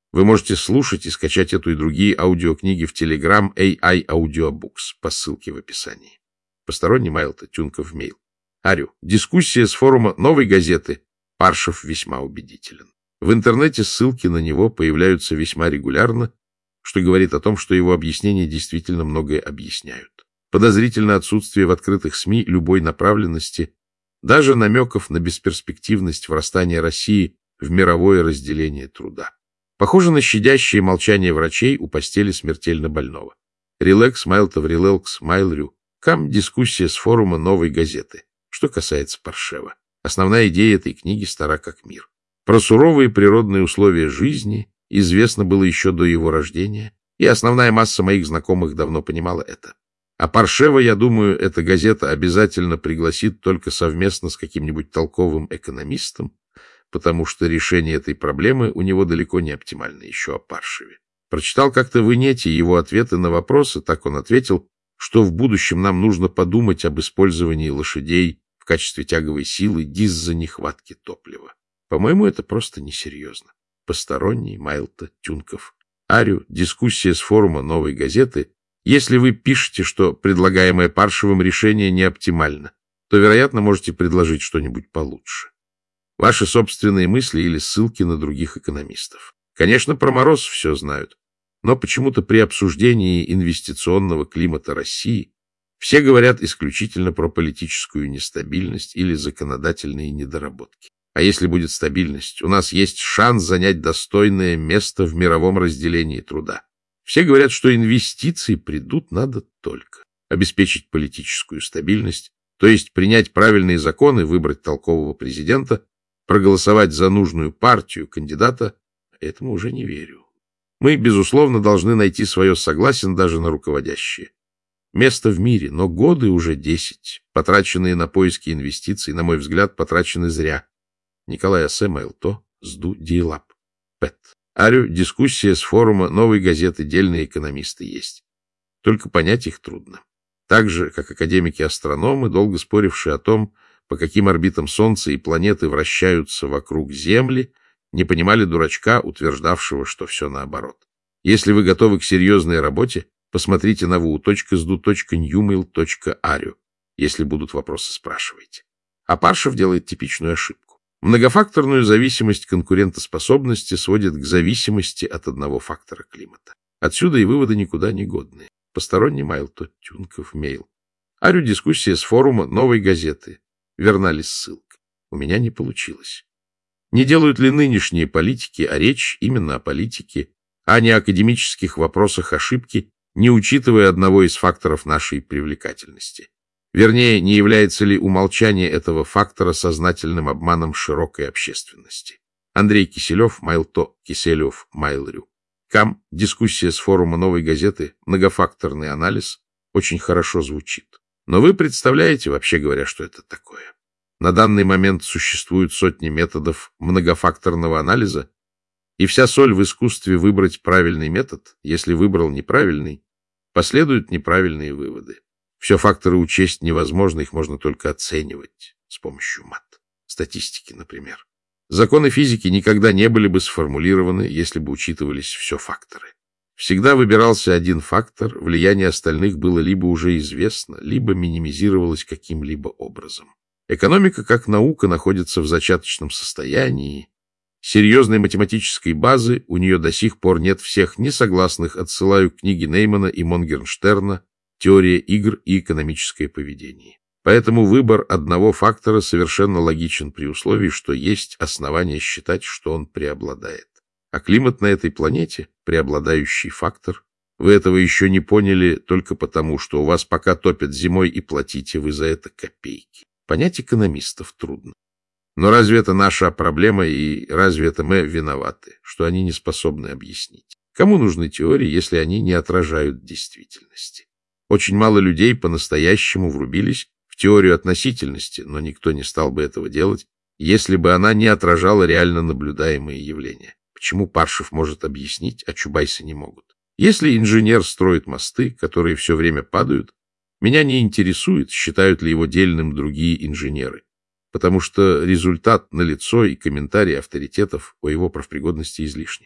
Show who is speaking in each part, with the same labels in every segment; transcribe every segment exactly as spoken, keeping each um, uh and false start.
Speaker 1: Вы можете слушать и скачать эту и другие аудиокниги в Telegram эй ай Audiobooks по ссылке в описании. Посторонний Майлта, Тюнков Мейл. Арю. Дискуссия с форума «Новой газеты». Паршев весьма убедителен. В интернете ссылки на него появляются весьма регулярно, что говорит о том, что его объяснения действительно многое объясняют. Подозрительно отсутствие в открытых СМИ любой направленности, даже намеков на бесперспективность врастания России в мировое разделение труда. Похоже на щадящее молчание врачей у постели смертельно больного. Релакс, Майлтов, релакс, Майлрю. Кам дискуссия с форума «Новой газеты». Что касается Паршева. Основная идея этой книги стара как мир. Про суровые природные условия жизни известно было еще до его рождения, и основная масса моих знакомых давно понимала это. А Паршева, я думаю, эта газета обязательно пригласит только совместно с каким-нибудь толковым экономистом, потому что решение этой проблемы у него далеко не оптимально еще о Паршеве. Прочитал как-то в инете его ответы на вопросы, так он ответил, что в будущем нам нужно подумать об использовании лошадей в качестве тяговой силы из-за нехватки топлива. По-моему, это просто несерьезно. Посторонний, Майлта, Тюнков. Арю, дискуссия с форума «Новой газеты». Если вы пишете, что предлагаемое Паршевым решение не оптимально, то, вероятно, можете предложить что-нибудь получше. Ваши собственные мысли или ссылки на других экономистов. Конечно, про мороз все знают, но почему-то при обсуждении инвестиционного климата России все говорят исключительно про политическую нестабильность или законодательные недоработки. А если будет стабильность, у нас есть шанс занять достойное место в мировом разделении труда. Все говорят, что инвестиции придут надо только обеспечить политическую стабильность, то есть принять правильные законы, выбрать толкового президента, проголосовать за нужную партию кандидата. Этому уже не верю. Мы, безусловно, должны найти свое, согласен даже на руководящее место в мире, но годы уже десять, потраченные на поиски инвестиций, на мой взгляд, потрачены зря. Николай Ассе, Майлто, Сду, Диелап. Пэт. Арю, дискуссия с форума «Новой газеты», дельные экономисты есть. Только понять их трудно. Так же, как академики-астрономы, долго спорившие о том, по каким орбитам Солнца и планеты вращаются вокруг Земли, не понимали дурачка, утверждавшего, что все наоборот. Если вы готовы к серьезной работе, посмотрите на vu точка эс ди ю точка ньюмейл точка арю. Если будут вопросы, спрашивайте. А Паршев делает типичную ошибку. Многофакторную зависимость конкурентоспособности сводит к зависимости от одного фактора климата. Отсюда и выводы никуда не годные. Посторонний Майлто, Тюнков Мейл. Арю, дискуссия с форума «Новой газеты». Верна ли ссылка? У меня не получилось. Не делают ли нынешние политики, а речь именно о политике, а не о академических вопросах ошибки, не учитывая одного из факторов нашей привлекательности? Вернее, не является ли умолчание этого фактора сознательным обманом широкой общественности? Андрей Киселев, Майлто, Киселев, Майлрю. Кам, дискуссия с форума «Новой газеты», многофакторный анализ, очень хорошо звучит. Но вы представляете, вообще говоря, что это такое? На данный момент существуют сотни методов многофакторного анализа, и вся соль в искусстве выбрать правильный метод. Если выбрал неправильный, последуют неправильные выводы. Все факторы учесть невозможно, их можно только оценивать с помощью мат. Статистики, например. Законы физики никогда не были бы сформулированы, если бы учитывались все факторы. Всегда выбирался один фактор, влияние остальных было либо уже известно, либо минимизировалось каким-либо образом. Экономика как наука находится в зачаточном состоянии. Серьезной математической базы у нее до сих пор нет, всех несогласных отсылаю к книге Неймана и Монгернштерна «Теория игр и экономическое поведение». Поэтому выбор одного фактора совершенно логичен при условии, что есть основания считать, что он преобладает. А климат на этой планете – преобладающий фактор. Вы этого еще не поняли только потому, что у вас пока топят зимой и платите вы за это копейки. Понять экономистов трудно. Но разве это наша проблема, и разве это мы виноваты, что они не способны объяснить? Кому нужны теории, если они не отражают действительности? Очень мало людей по-настоящему врубились в теорию относительности, но никто не стал бы этого делать, если бы она не отражала реально наблюдаемые явления. Почему Паршев может объяснить, а чубайсы не могут? Если инженер строит мосты, которые все время падают, меня не интересует, считают ли его дельным другие инженеры, потому что результат налицо и комментарии авторитетов о его профпригодности излишни.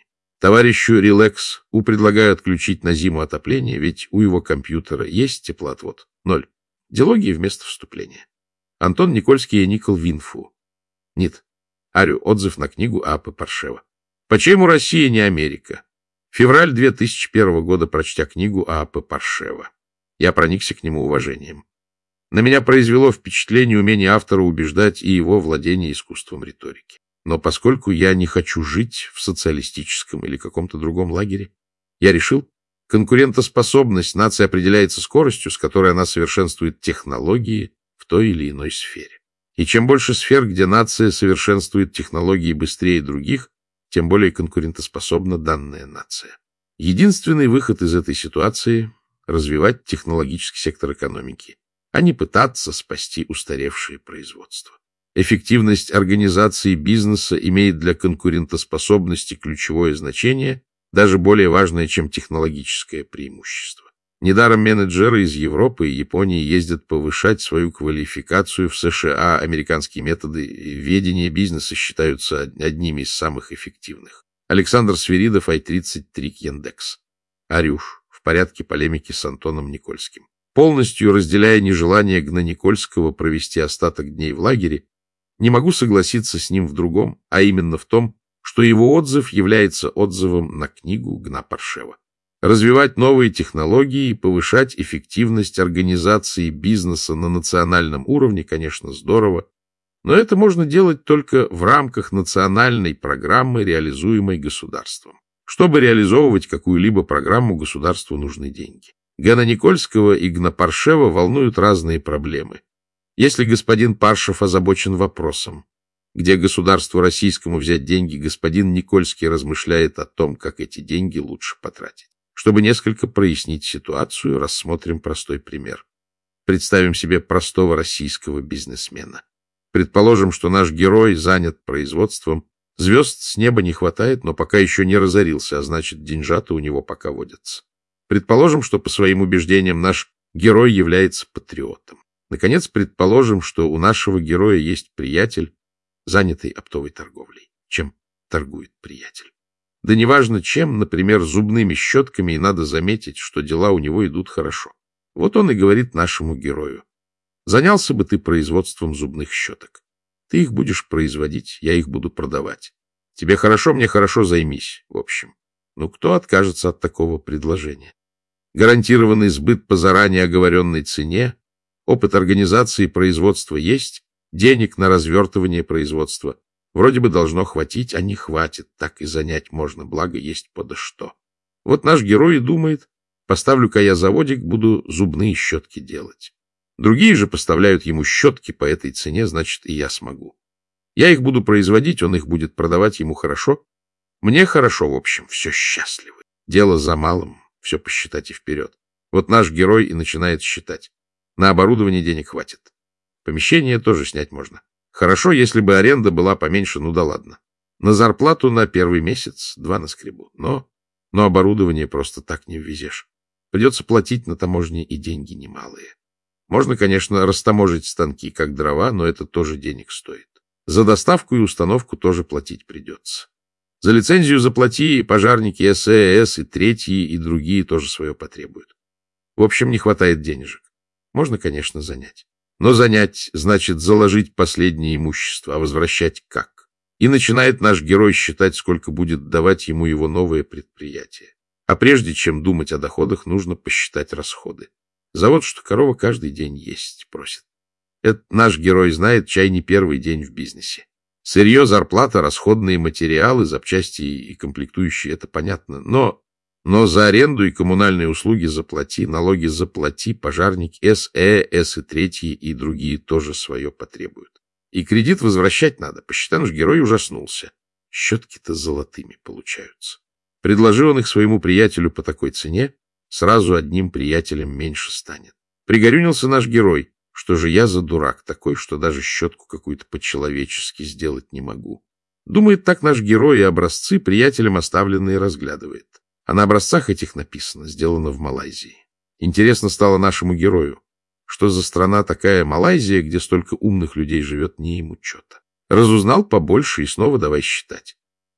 Speaker 1: Товарищу Релакс У предлагаю отключить на зиму отопление, ведь у его компьютера есть теплоотвод. Ноль. Диалоги вместо вступления. Антон Никольский и Никол Винфу. Нет. Арю. Отзыв на книгу А П Паршева. Почему Россия не Америка? Февраль две тысячи первого года, прочтя книгу А П Паршева. Я проникся к нему уважением. На меня произвело впечатление умение автора убеждать и его владение искусством риторики. Но поскольку я не хочу жить в социалистическом или каком-то другом лагере, я решил, конкурентоспособность нации определяется скоростью, с которой она совершенствует технологии в той или иной сфере. И чем больше сфер, где нация совершенствует технологии быстрее других, тем более конкурентоспособна данная нация. Единственный выход из этой ситуации – развивать технологический сектор экономики, а не пытаться спасти устаревшее производство. Эффективность организации бизнеса имеет для конкурентоспособности ключевое значение, даже более важное, чем технологическое преимущество. Недаром менеджеры из Европы и Японии ездят повышать свою квалификацию в США. Американские методы ведения бизнеса считаются одними из самых эффективных. Александр Свиридов, ай тридцать три Яндекс. Арюш. В порядке полемики с Антоном Никольским. Полностью разделяя нежелание Гна Никольского провести остаток дней в лагере, не могу согласиться с ним в другом, а именно в том, что его отзыв является отзывом на книгу Гна Паршева. Развивать новые технологии и повышать эффективность организации бизнеса на национальном уровне, конечно, здорово, но это можно делать только в рамках национальной программы, реализуемой государством. Чтобы реализовывать какую-либо программу, государству нужны деньги. Гна Никольского и Гна Паршева волнуют разные проблемы. Если господин Паршев озабочен вопросом, где государству российскому взять деньги, господин Никольский размышляет о том, как эти деньги лучше потратить. Чтобы несколько прояснить ситуацию, рассмотрим простой пример. Представим себе простого российского бизнесмена. Предположим, что наш герой занят производством, звезд с неба не хватает, но пока еще не разорился, а значит, деньжата у него пока водятся. Предположим, что по своим убеждениям наш герой является патриотом. Наконец, предположим, что у нашего героя есть приятель, занятый оптовой торговлей. Чем торгует приятель? Да неважно чем, например, зубными щетками, и надо заметить, что дела у него идут хорошо. Вот он и говорит нашему герою: занялся бы ты производством зубных щеток. Ты их будешь производить, я их буду продавать. Тебе хорошо, мне хорошо, займись. В общем, ну кто откажется от такого предложения? Гарантированный сбыт по заранее оговоренной цене, опыт организации производства есть, денег на развертывание производства вроде бы должно хватить, а не хватит, так и занять можно, благо есть подо что. Вот наш герой и думает: поставлю-ка я заводик, буду зубные щетки делать. Другие же поставляют ему щетки по этой цене, значит, и я смогу. Я их буду производить, он их будет продавать, ему хорошо. Мне хорошо, в общем, все счастливы. Дело за малым, все посчитать и вперед. Вот наш герой и начинает считать. На оборудование денег хватит. Помещение тоже снять можно. Хорошо, если бы аренда была поменьше, ну да ладно. На зарплату на первый месяц два наскребу. Но, но оборудование просто так не ввезешь. Придется платить на таможне и деньги немалые. Можно, конечно, растаможить станки, как дрова, но это тоже денег стоит. За доставку и установку тоже платить придется. За лицензию заплати, пожарники, эс э эс и третьи, и другие тоже свое потребуют. В общем, не хватает денежек. Можно, конечно, занять. Но занять значит заложить последнее имущество, а возвращать как? И начинает наш герой считать, сколько будет давать ему его новое предприятие. А прежде чем думать о доходах, нужно посчитать расходы. Завод, что корова, каждый день есть просит. Это наш герой знает, чай не первый день в бизнесе. Сырье, зарплата, расходные материалы, запчасти и комплектующие — это понятно. Но, но за аренду и коммунальные услуги заплати, налоги заплати, пожарник, эс э эс и третьи и другие тоже свое потребуют. И кредит возвращать надо. Посчитай, наш герой ужаснулся. Щетки-то золотыми получаются. Предложи он их своему приятелю по такой цене, сразу одним приятелем меньше станет. Пригорюнился наш герой. Что же я за дурак такой, что даже щетку какую-то по-человечески сделать не могу? Думает так наш герой, и образцы приятелям оставленные разглядывает. А на образцах этих написано: сделано в Малайзии. Интересно стало нашему герою, что за страна такая Малайзия, где столько умных людей живет, не ему что-то. Разузнал побольше и снова давай считать.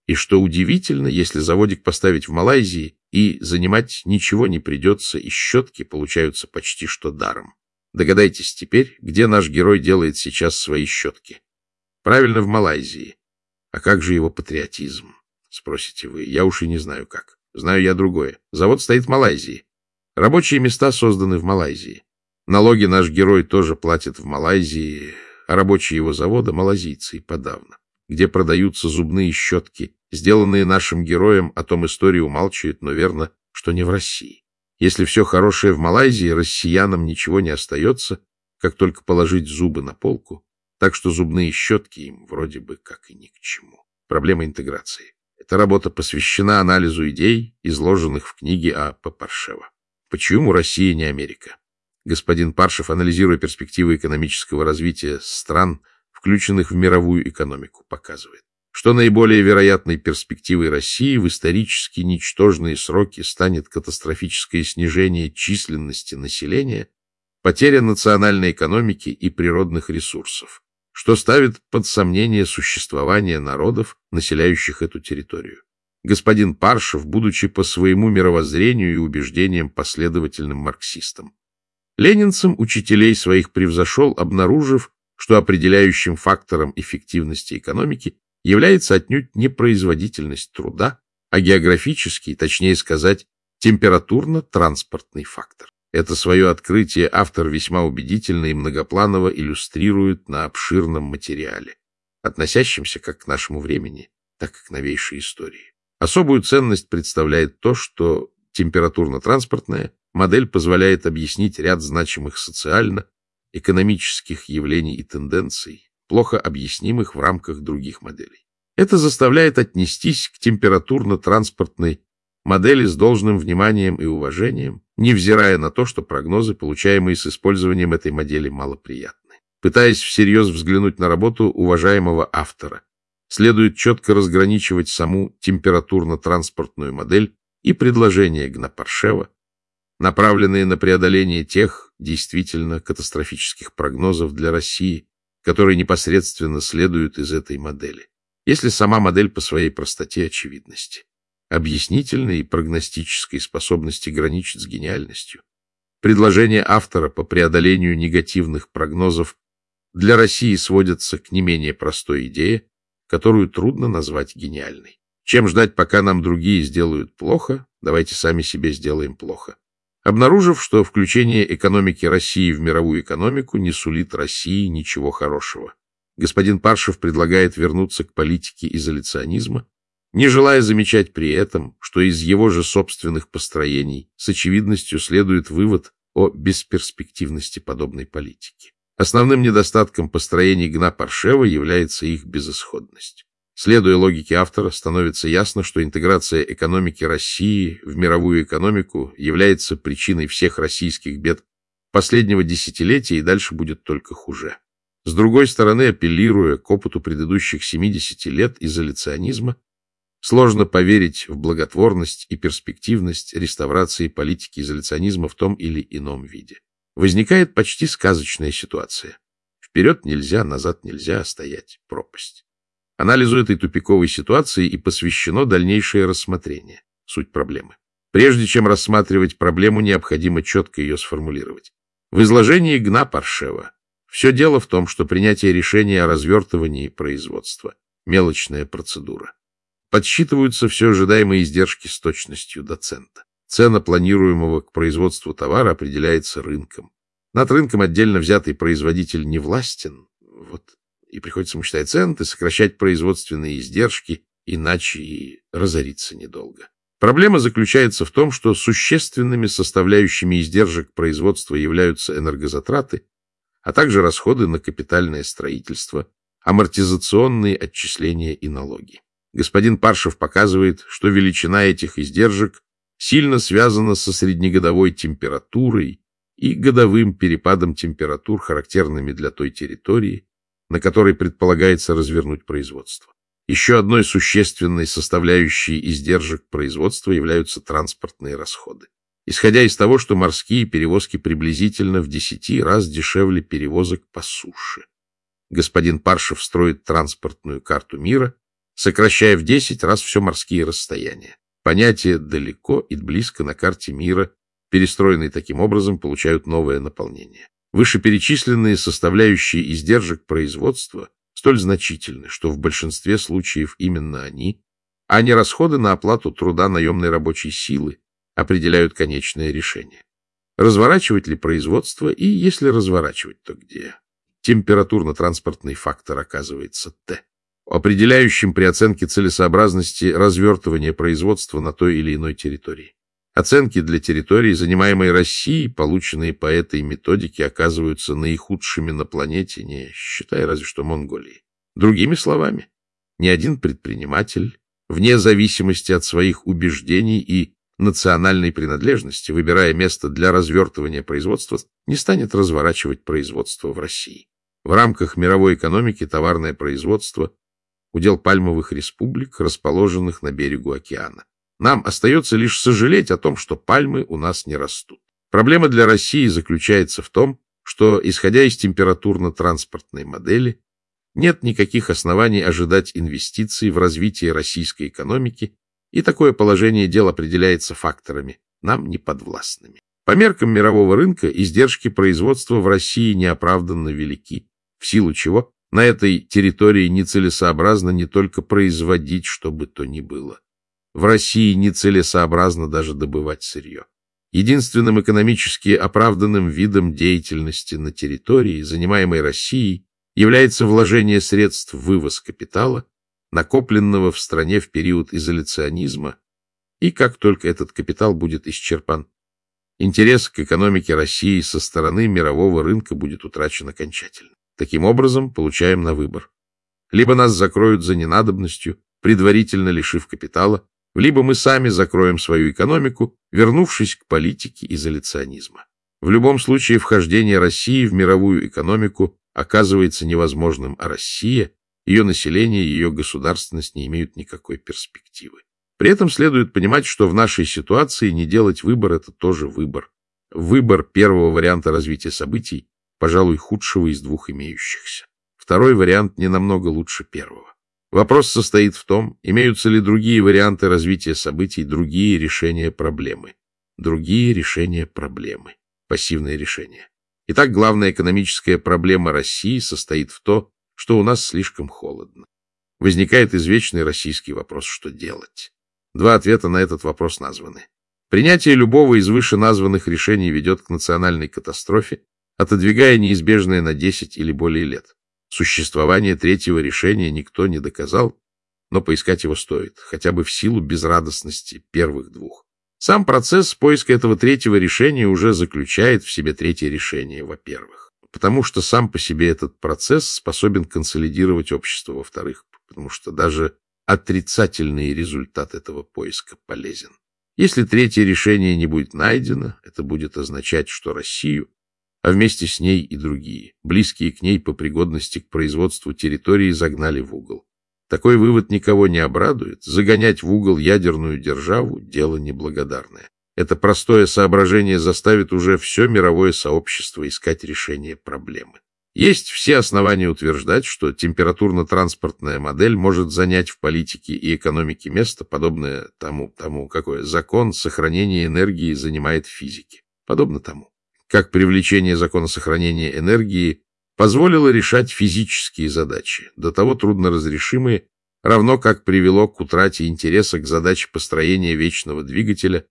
Speaker 1: И что удивительно, если заводик поставить в Малайзии, и занимать ничего не придется, и щетки получаются почти что даром. Догадайтесь теперь, где наш герой делает сейчас свои щетки. Правильно, в Малайзии. А как же его патриотизм? Спросите вы. Я уж и не знаю как. Знаю я другое. Завод стоит в Малайзии. Рабочие места созданы в Малайзии. Налоги наш герой тоже платит в Малайзии, а рабочие его завода — малазийцы и подавно. Где продаются зубные щетки, сделанные нашим героем, о том история умалчивает, но верно, что не в России. Если все хорошее в Малайзии, россиянам ничего не остается, как только положить зубы на полку, так что зубные щетки им вроде бы как и ни к чему. Проблема интеграции. Эта работа посвящена анализу идей, изложенных в книге А П Паршева. Почему Россия не Америка? Господин Паршев, анализируя перспективы экономического развития стран, включенных в мировую экономику, показывает, что наиболее вероятной перспективой России в исторически ничтожные сроки станет катастрофическое снижение численности населения, потеря национальной экономики и природных ресурсов, что ставит под сомнение существование народов, населяющих эту территорию. Господин Паршев, будучи по своему мировоззрению и убеждениям последовательным марксистом, ленинцам учителей своих превзошел, обнаружив, что определяющим фактором эффективности экономики является отнюдь не производительность труда, а географический, точнее сказать, температурно-транспортный фактор. Это свое открытие автор весьма убедительно и многопланово иллюстрирует на обширном материале, относящемся как к нашему времени, так и к новейшей истории. Особую ценность представляет то, что температурно-транспортная модель позволяет объяснить ряд значимых социально-экономических явлений и тенденций, плохо объяснимых в рамках других моделей. Это заставляет отнестись к температурно-транспортной модели с должным вниманием и уважением, невзирая на то, что прогнозы, получаемые с использованием этой модели, малоприятны. Пытаясь всерьез взглянуть на работу уважаемого автора, следует четко разграничивать саму температурно-транспортную модель и предложения Гна Паршева, направленные на преодоление тех действительно катастрофических прогнозов для России, которые непосредственно следуют из этой модели, если сама модель по своей простоте и очевидности, объяснительной и прогностической способности граничит с гениальностью. Предложения автора по преодолению негативных прогнозов для России сводятся к не менее простой идее, которую трудно назвать гениальной. Чем ждать, пока нам другие сделают плохо, давайте сами себе сделаем плохо. Обнаружив, что включение экономики России в мировую экономику не сулит России ничего хорошего, господин Паршев предлагает вернуться к политике изоляционизма, не желая замечать при этом, что из его же собственных построений с очевидностью следует вывод о бесперспективности подобной политики. Основным недостатком построений Гна Паршева является их безысходность. Следуя логике автора, становится ясно, что интеграция экономики России в мировую экономику является причиной всех российских бед последнего десятилетия и дальше будет только хуже. С другой стороны, апеллируя к опыту предыдущих семидесяти лет изоляционизма, сложно поверить в благотворность и перспективность реставрации политики изоляционизма в том или ином виде. Возникает почти сказочная ситуация. Вперед нельзя, назад нельзя, стоять пропасть. Анализу этой тупиковой ситуации и посвящено дальнейшее рассмотрение, суть проблемы. Прежде чем рассматривать проблему, необходимо четко ее сформулировать. В изложении Гна Паршева все дело в том, что принятие решения о развертывании производства – мелочная процедура. Подсчитываются все ожидаемые издержки с точностью до цента. Цена планируемого к производству товара определяется рынком. Над рынком отдельно взятый производитель не властен, вот, и приходится ему считать центы, сокращать производственные издержки, иначе и разориться недолго. Проблема заключается в том, что существенными составляющими издержек производства являются энергозатраты, а также расходы на капитальное строительство, амортизационные отчисления и налоги. Господин Паршев показывает, что величина этих издержек сильно связана со среднегодовой температурой и годовым перепадом температур, характерными для той территории, на которой предполагается развернуть производство. Еще одной существенной составляющей издержек производства являются транспортные расходы. Исходя из того, что морские перевозки приблизительно в десяти раз дешевле перевозок по суше. Господин Паршев строит транспортную карту мира, сокращая в десять раз все морские расстояния. Понятия «далеко» и «близко» на карте мира, перестроенные таким образом, получают новое наполнение. Вышеперечисленные составляющие издержек производства столь значительны, что в большинстве случаев именно они, а не расходы на оплату труда наемной рабочей силы, определяют конечное решение. Разворачивать ли производство, и если разворачивать, то где? Температурно-транспортный фактор оказывается Т, определяющим при оценке целесообразности развертывания производства на той или иной территории. Оценки для территории, занимаемой Россией, полученные по этой методике, оказываются наихудшими на планете, не считая разве что Монголии. Другими словами, ни один предприниматель, вне зависимости от своих убеждений и национальной принадлежности, выбирая место для развертывания производства, не станет разворачивать производство в России. В рамках мировой экономики товарное производство – удел пальмовых республик, расположенных на берегу океана. Нам остается лишь сожалеть о том, что пальмы у нас не растут. Проблема для России заключается в том, что, исходя из температурно-транспортной модели, нет никаких оснований ожидать инвестиций в развитие российской экономики, и такое положение дел определяется факторами, нам неподвластными. По меркам мирового рынка издержки производства в России неоправданно велики, в силу чего на этой территории нецелесообразно не только производить что бы то ни было. В России нецелесообразно даже добывать сырье. Единственным экономически оправданным видом деятельности на территории, занимаемой Россией, является вложение средств в вывоз капитала, накопленного в стране в период изоляционизма, и как только этот капитал будет исчерпан, интерес к экономике России со стороны мирового рынка будет утрачен окончательно. Таким образом, получаем на выбор. Либо нас закроют за ненадобностью, предварительно лишив капитала, либо мы сами закроем свою экономику, вернувшись к политике изоляционизма. В любом случае, вхождение России в мировую экономику оказывается невозможным, а Россия, ее население и ее государственность не имеют никакой перспективы. При этом следует понимать, что в нашей ситуации не делать выбор – это тоже выбор. Выбор первого варианта развития событий, пожалуй, худшего из двух имеющихся. Второй вариант не намного лучше первого. Вопрос состоит в том, имеются ли другие варианты развития событий, другие решения проблемы. Другие решения проблемы. Пассивное решение. Итак, главная экономическая проблема России состоит в том, что у нас слишком холодно. Возникает извечный российский вопрос, что делать. Два ответа на этот вопрос названы. Принятие любого из вышеназванных решений ведет к национальной катастрофе, отодвигая неизбежное на десять или более лет. Существование третьего решения никто не доказал, но поискать его стоит, хотя бы в силу безрадостности первых двух. Сам процесс поиска этого третьего решения уже заключает в себе третье решение, во-первых, потому что сам по себе этот процесс способен консолидировать общество, во-вторых, потому что даже отрицательный результат этого поиска полезен. Если третье решение не будет найдено, это будет означать, что Россию, а вместе с ней и другие, близкие к ней по пригодности к производству территории, загнали в угол. Такой вывод никого не обрадует. Загонять в угол ядерную державу – дело неблагодарное. Это простое соображение заставит уже все мировое сообщество искать решение проблемы. Есть все основания утверждать, что температурно-транспортная модель может занять в политике и экономике место, подобное тому, тому, какое закон сохранения энергии занимает в физике. Подобно тому, как привлечение закона сохранения энергии позволило решать физические задачи, до того трудноразрешимые, равно как привело к утрате интереса к задаче построения вечного двигателя.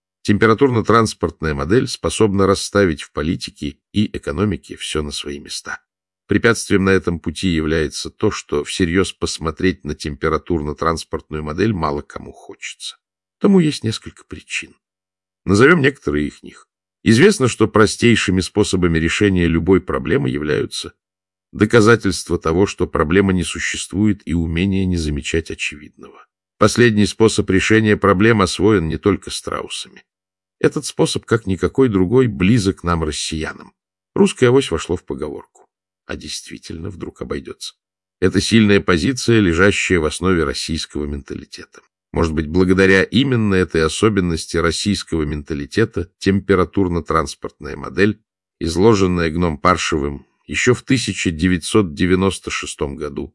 Speaker 1: Температурно-транспортная модель способна расставить в политике и экономике все на свои места. Препятствием на этом пути является то, что всерьез посмотреть на температурно-транспортную модель мало кому хочется. Тому есть несколько причин. Назовем некоторые из них. Известно, что простейшими способами решения любой проблемы являются доказательства того, что проблема не существует, и умение не замечать очевидного. Последний способ решения проблем освоен не только страусами. Этот способ, как никакой другой, близок нам, россиянам. Русское авось вошло в поговорку. А действительно вдруг обойдется. Это сильная позиция, лежащая в основе российского менталитета. Может быть, благодаря именно этой особенности российского менталитета температурно-транспортная модель, изложенная Гном-Паршевым еще в тысяча девятьсот девяносто шестом году,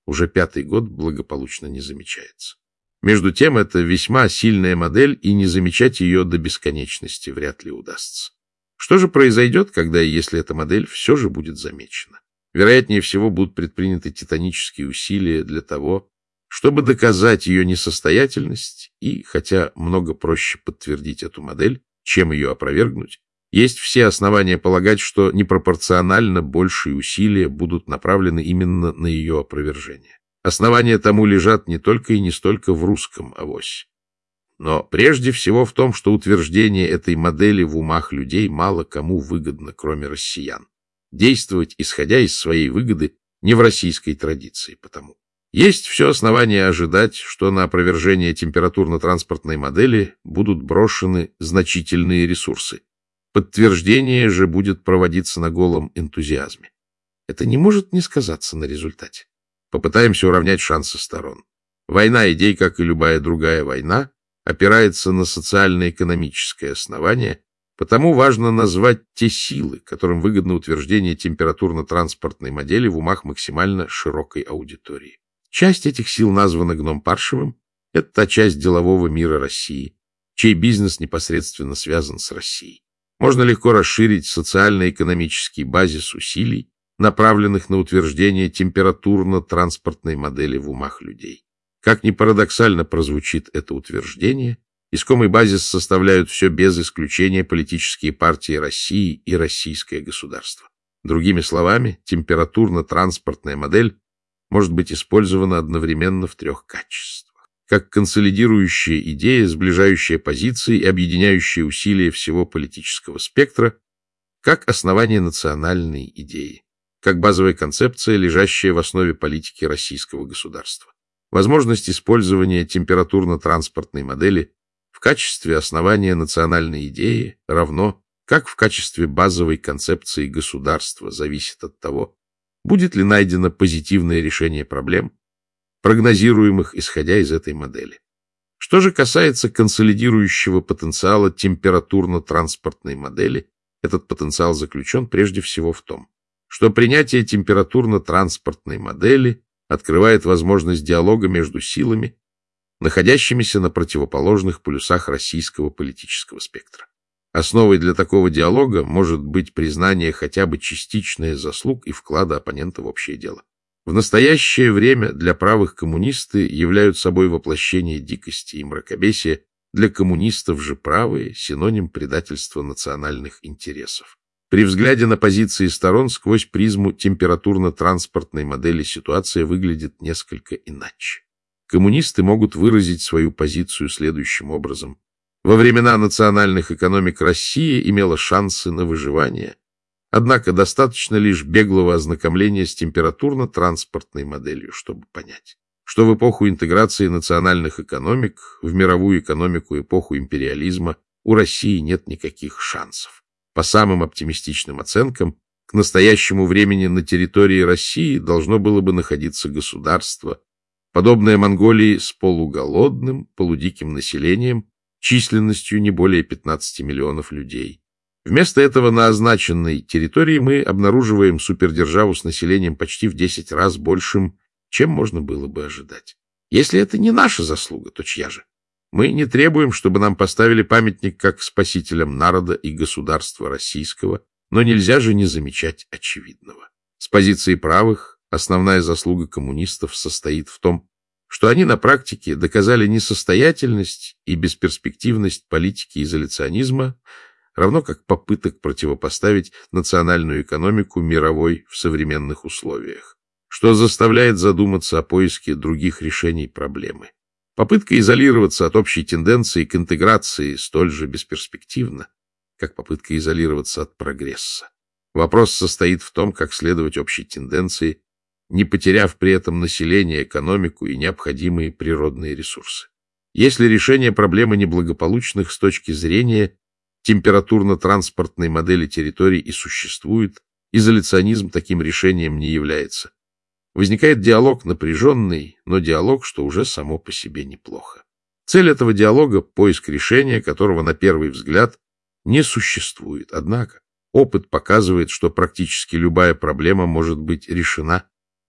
Speaker 1: уже пятый год благополучно не замечается. Между тем, это весьма сильная модель, и не замечать ее до бесконечности вряд ли удастся. Что же произойдет, когда и если эта модель все же будет замечена? Вероятнее всего, будут предприняты титанические усилия для того, чтобы доказать ее несостоятельность, и, хотя много проще подтвердить эту модель, чем ее опровергнуть, есть все основания полагать, что непропорционально большие усилия будут направлены именно на ее опровержение. Основания тому лежат не только и не столько в русском авосе, но прежде всего в том, что утверждение этой модели в умах людей мало кому выгодно, кроме россиян. Действовать, исходя из своей выгоды, не в российской традиции потому. Есть все основания ожидать, что на опровержение температурно-транспортной модели будут брошены значительные ресурсы. Подтверждение же будет проводиться на голом энтузиазме. Это не может не сказаться на результате. Попытаемся уравнять шансы сторон. Война идей, как и любая другая война, опирается на социально-экономическое основание, потому важно назвать те силы, которым выгодно утверждение температурно-транспортной модели в умах максимально широкой аудитории. Часть этих сил названа Гном Паршевым. Это та часть делового мира России, чей бизнес непосредственно связан с Россией. Можно легко расширить социально-экономический базис усилий, направленных на утверждение температурно-транспортной модели в умах людей. Как ни парадоксально прозвучит это утверждение, искомый базис составляют все без исключения политические партии России и российское государство. Другими словами, температурно-транспортная модель может быть использована одновременно в трех качествах. Как консолидирующая идея, сближающая позиции и объединяющая усилия всего политического спектра, как основание национальной идеи, как базовая концепция, лежащая в основе политики российского государства. Возможность использования температурно-транспортной модели в качестве основания национальной идеи равно, как в качестве базовой концепции государства, зависит от того, будет ли найдено позитивное решение проблем, прогнозируемых исходя из этой модели. Что же касается консолидирующего потенциала температурно-транспортной модели, этот потенциал заключен прежде всего в том, что принятие температурно-транспортной модели открывает возможность диалога между силами, находящимися на противоположных полюсах российского политического спектра. Основой для такого диалога может быть признание хотя бы частичных заслуг и вклада оппонента в общее дело. В настоящее время для правых коммунисты являются собой воплощение дикости и мракобесия, для коммунистов же правые – синоним предательства национальных интересов. При взгляде на позиции сторон сквозь призму температурно-транспортной модели ситуация выглядит несколько иначе. Коммунисты могут выразить свою позицию следующим образом. Во времена национальных экономик Россия имела шансы на выживание, однако достаточно лишь беглого ознакомления с температурно-транспортной моделью, чтобы понять, что в эпоху интеграции национальных экономик в мировую экономику эпоху империализма у России нет никаких шансов. По самым оптимистичным оценкам, к настоящему времени на территории России должно было бы находиться государство, подобное Монголии с полуголодным, полудиким населением, численностью не более пятнадцати миллионов людей. Вместо этого на означенной территории мы обнаруживаем супердержаву с населением почти в десять раз большим, чем можно было бы ожидать. Если это не наша заслуга, то чья же? Мы не требуем, чтобы нам поставили памятник как спасителям народа и государства российского, но нельзя же не замечать очевидного. С позиции правых основная заслуга коммунистов состоит в том, что они на практике доказали несостоятельность и бесперспективность политики изоляционизма, равно как попыток противопоставить национальную экономику мировой в современных условиях, что заставляет задуматься о поиске других решений проблемы. Попытка изолироваться от общей тенденции к интеграции столь же бесперспективна, как попытка изолироваться от прогресса. Вопрос состоит в том, как следовать общей тенденции, не потеряв при этом население, экономику и необходимые природные ресурсы. Если решение проблемы неблагополучных с точки зрения температурно-транспортной модели территорий и существует, изоляционизм таким решением не является. Возникает диалог напряженный, но диалог, что уже само по себе неплохо. Цель этого диалога – поиск решения, которого на первый взгляд не существует. Однако опыт показывает, что практически любая проблема может быть решена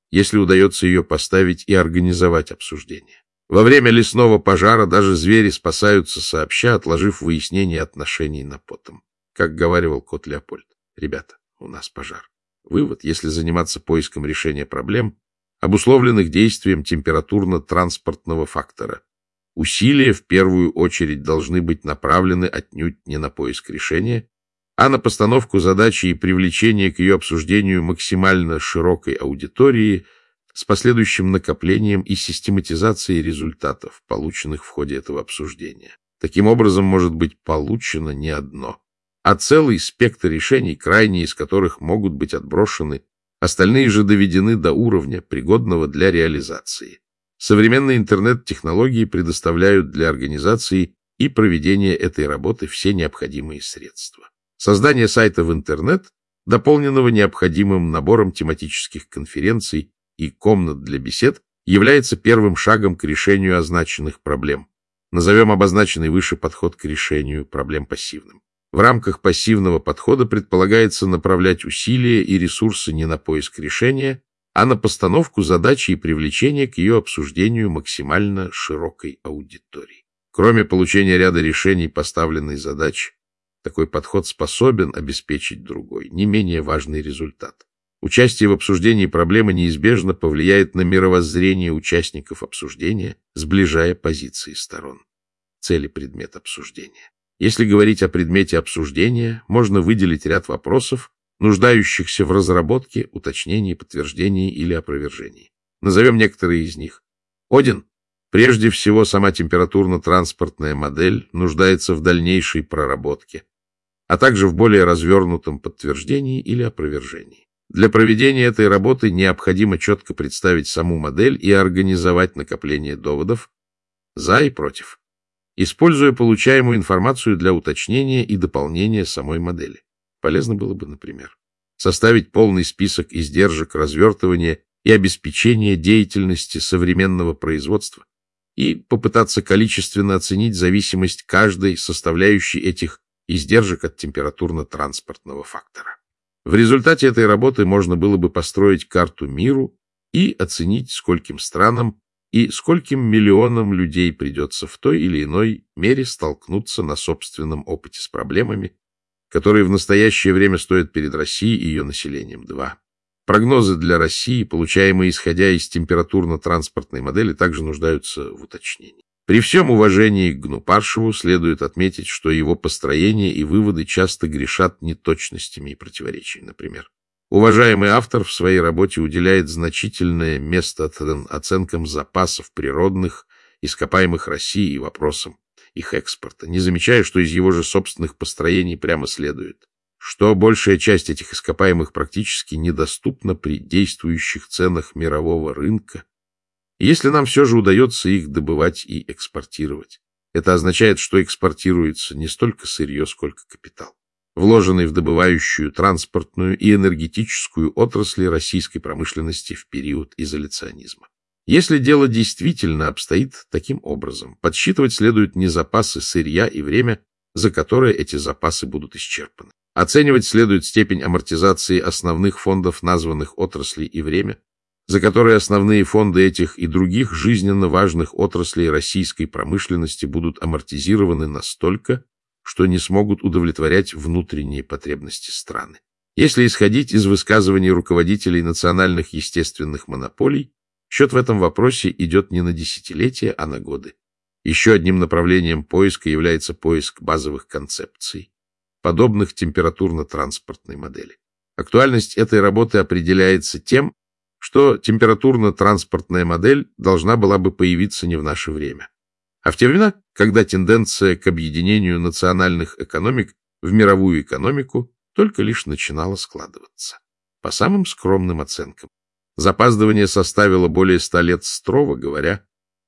Speaker 1: если удается ее поставить и организовать обсуждение. Во время лесного пожара даже звери спасаются сообща, отложив выяснение отношений на потом. Как говаривал кот Леопольд: ребята, у нас пожар. Вывод: если заниматься поиском решения проблем, обусловленных действием температурно-транспортного фактора, усилия в первую очередь должны быть направлены отнюдь не на поиск решения, а на постановку задачи и привлечение к ее обсуждению максимально широкой аудитории с последующим накоплением и систематизацией результатов, полученных в ходе этого обсуждения. Таким образом, может быть получено не одно, а целый спектр решений, крайние из которых могут быть отброшены, остальные же доведены до уровня, пригодного для реализации. Современные интернет-технологии предоставляют для организации и проведения этой работы все необходимые средства. Создание сайта в интернет, дополненного необходимым набором тематических конференций и комнат для бесед, является первым шагом к решению означенных проблем. Назовем обозначенный выше подход к решению проблем пассивным. В рамках пассивного подхода предполагается направлять усилия и ресурсы не на поиск решения, а на постановку задачи и привлечение к ее обсуждению максимально широкой аудитории. Кроме получения ряда решений поставленной задачи, такой подход способен обеспечить другой, не менее важный результат. Участие в обсуждении проблемы неизбежно повлияет на мировоззрение участников обсуждения, сближая позиции сторон. Цели предмета обсуждения. Если говорить о предмете обсуждения, можно выделить ряд вопросов, нуждающихся в разработке, уточнении, подтверждении или опровержении. Назовем некоторые из них. Один. Прежде всего, сама температурно-транспортная модель нуждается в дальнейшей проработке, а также в более развернутом подтверждении или опровержении. Для проведения этой работы необходимо четко представить саму модель и организовать накопление доводов за и против, используя получаемую информацию для уточнения и дополнения самой модели. Полезно было бы, например, составить полный список издержек развертывания и обеспечения деятельности современного производства и попытаться количественно оценить зависимость каждой составляющей этих издержек от температурно-транспортного фактора. В результате этой работы можно было бы построить карту миру и оценить, скольким странам и скольким миллионам людей придется в той или иной мере столкнуться на собственном опыте с проблемами, которые в настоящее время стоят перед Россией и ее населением. Два. Прогнозы для России, получаемые исходя из температурно-транспортной модели, также нуждаются в уточнении. При всем уважении к Гнупаршеву следует отметить, что его построения и выводы часто грешат неточностями и противоречиями. Например, уважаемый автор в своей работе уделяет значительное место оценкам запасов природных, ископаемых России и вопросам их экспорта, не замечая, что из его же собственных построений прямо следует, что большая часть этих ископаемых практически недоступна при действующих ценах мирового рынка. И если нам все же удается их добывать и экспортировать, это означает, что экспортируется не столько сырье, сколько капитал, вложенный в добывающую, транспортную и энергетическую отрасли российской промышленности в период изоляционизма. Если дело действительно обстоит таким образом, подсчитывать следует не запасы сырья и время, за которое эти запасы будут исчерпаны. Оценивать следует степень амортизации основных фондов названных отраслей и время, за которые основные фонды этих и других жизненно важных отраслей российской промышленности будут амортизированы настолько, что не смогут удовлетворять внутренние потребности страны. Если исходить из высказываний руководителей национальных естественных монополий, счет в этом вопросе идет не на десятилетия, а на годы. Еще одним направлением поиска является поиск базовых концепций, подобных температурно-транспортной модели. Актуальность этой работы определяется тем, что температурно-транспортная модель должна была бы появиться не в наше время, а в те времена, когда тенденция к объединению национальных экономик в мировую экономику только лишь начинала складываться. По самым скромным оценкам, запаздывание составило более ста лет, строго говоря.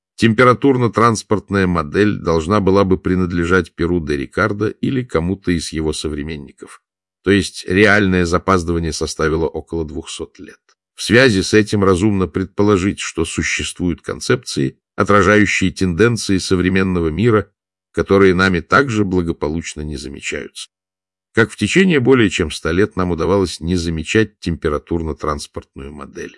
Speaker 1: Температурно-транспортная модель должна была бы принадлежать Перу де Рикардо или кому-то из его современников, то есть реальное запаздывание составило около двухсот лет. В связи с этим разумно предположить, что существуют концепции, отражающие тенденции современного мира, которые нами также благополучно не замечаются. Как в течение более чем ста лет нам удавалось не замечать температурно-транспортную модель.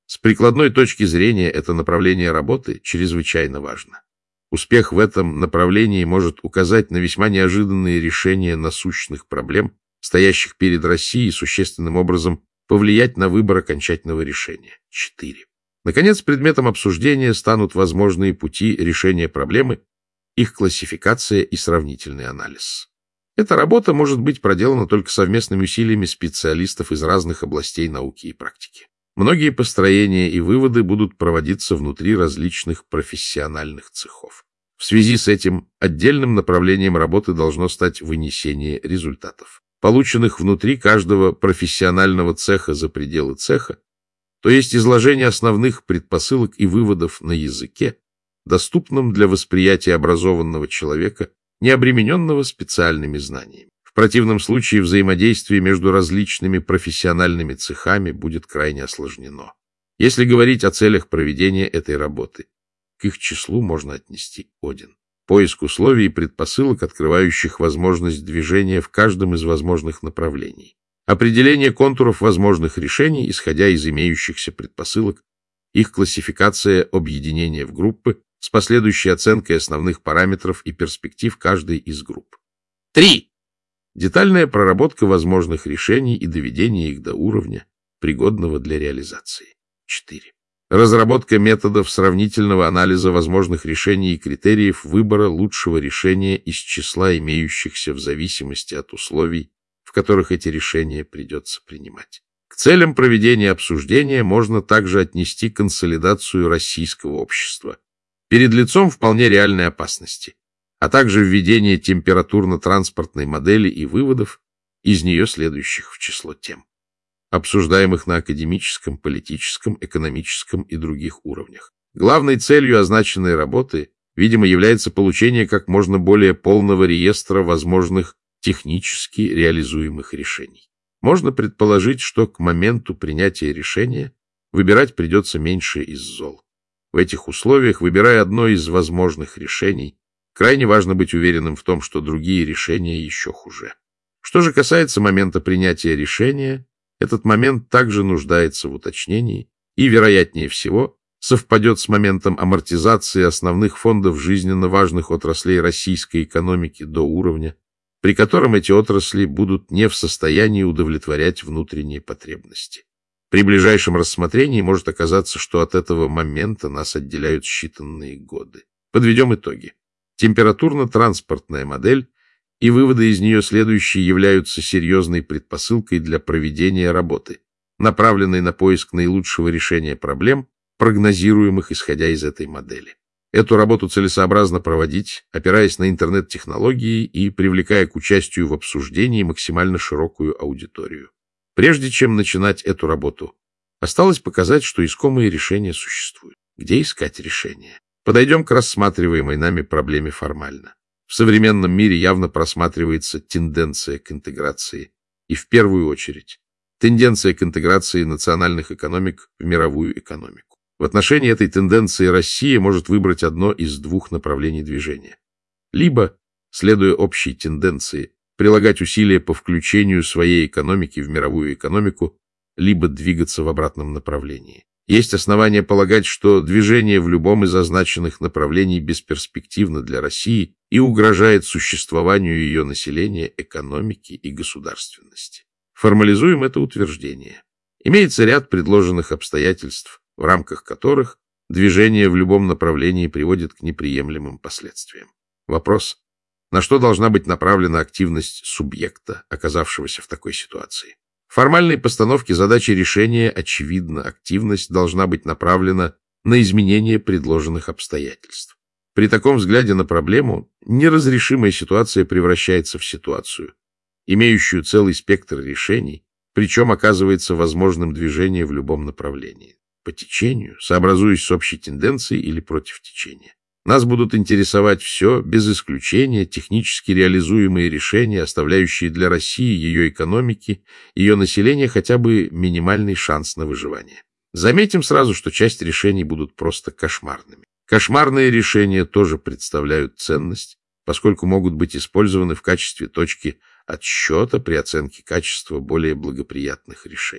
Speaker 1: С прикладной точки зрения это направление работы чрезвычайно важно. Успех в этом направлении может указать на весьма неожиданные решения насущных проблем, стоящих перед Россией, и существенным образом повлиять на выбор окончательного решения. четыре. Наконец, предметом обсуждения станут возможные пути решения проблемы, их классификация и сравнительный анализ. Эта работа может быть проделана только совместными усилиями специалистов из разных областей науки и практики. Многие построения и выводы будут проводиться внутри различных профессиональных цехов. В связи с этим отдельным направлением работы должно стать вынесение результатов, полученных внутри каждого профессионального цеха за пределы цеха, то есть изложение основных предпосылок и выводов на языке, доступном для восприятия образованного человека, не обремененного специальными знаниями. В противном случае взаимодействие между различными профессиональными цехами будет крайне осложнено. Если говорить о целях проведения этой работы, к их числу можно отнести Один. Поиск условий и предпосылок, открывающих возможность движения в каждом из возможных направлений. Определение контуров возможных решений, исходя из имеющихся предпосылок, их классификация, объединение в группы с последующей оценкой основных параметров и перспектив каждой из групп. Три. Детальная проработка возможных решений и доведение их до уровня, пригодного для реализации. Четыре. Разработка методов сравнительного анализа возможных решений и критериев выбора лучшего решения из числа имеющихся в зависимости от условий, в которых эти решения придется принимать. К целям проведения обсуждения можно также отнести консолидацию российского общества перед лицом вполне реальной опасности, а также введение температурно-транспортной модели и выводов из нее следующих в число тем, обсуждаемых на академическом, политическом, экономическом и других уровнях. Главной целью означенной работы, видимо, является получение как можно более полного реестра возможных технически реализуемых решений. Можно предположить, что к моменту принятия решения выбирать придется меньше из зол. В этих условиях, выбирая одно из возможных решений, крайне важно быть уверенным в том, что другие решения еще хуже. Что же касается момента принятия решения, этот момент также нуждается в уточнении и, вероятнее всего, совпадет с моментом амортизации основных фондов жизненно важных отраслей российской экономики до уровня, при котором эти отрасли будут не в состоянии удовлетворять внутренние потребности. При ближайшем рассмотрении может оказаться, что от этого момента нас отделяют считанные годы. Подведем итоги. Температурно-транспортная модель и выводы из нее следующие являются серьезной предпосылкой для проведения работы, направленной на поиск наилучшего решения проблем, прогнозируемых исходя из этой модели. Эту работу целесообразно проводить, опираясь на интернет-технологии и привлекая к участию в обсуждении максимально широкую аудиторию. Прежде чем начинать эту работу, осталось показать, что искомые решения существуют. Где искать решения? Подойдем к рассматриваемой нами проблеме формально. В современном мире явно просматривается тенденция к интеграции, и в первую очередь тенденция к интеграции национальных экономик в мировую экономику. В отношении этой тенденции Россия может выбрать одно из двух направлений движения. Либо, следуя общей тенденции, прилагать усилия по включению своей экономики в мировую экономику, либо двигаться в обратном направлении. Есть основания полагать, что движение в любом из означенных направлений бесперспективно для России и угрожает существованию ее населения, экономики и государственности. Формализуем это утверждение. Имеется ряд предложенных обстоятельств, в рамках которых движение в любом направлении приводит к неприемлемым последствиям. Вопрос: на что должна быть направлена активность субъекта, оказавшегося в такой ситуации? В формальной постановке задачи решения, очевидно, активность должна быть направлена на изменение предложенных обстоятельств. При таком взгляде на проблему неразрешимая ситуация превращается в ситуацию, имеющую целый спектр решений, причем оказывается возможным движение в любом направлении. По течению, сообразуясь с общей тенденцией или против течения. Нас будут интересовать все, без исключения, технически реализуемые решения, оставляющие для России, ее экономики, ее населения хотя бы минимальный шанс на выживание. Заметим сразу, что часть решений будут просто кошмарными. Кошмарные решения тоже представляют ценность, поскольку могут быть использованы в качестве точки отсчета при оценке качества более благоприятных решений.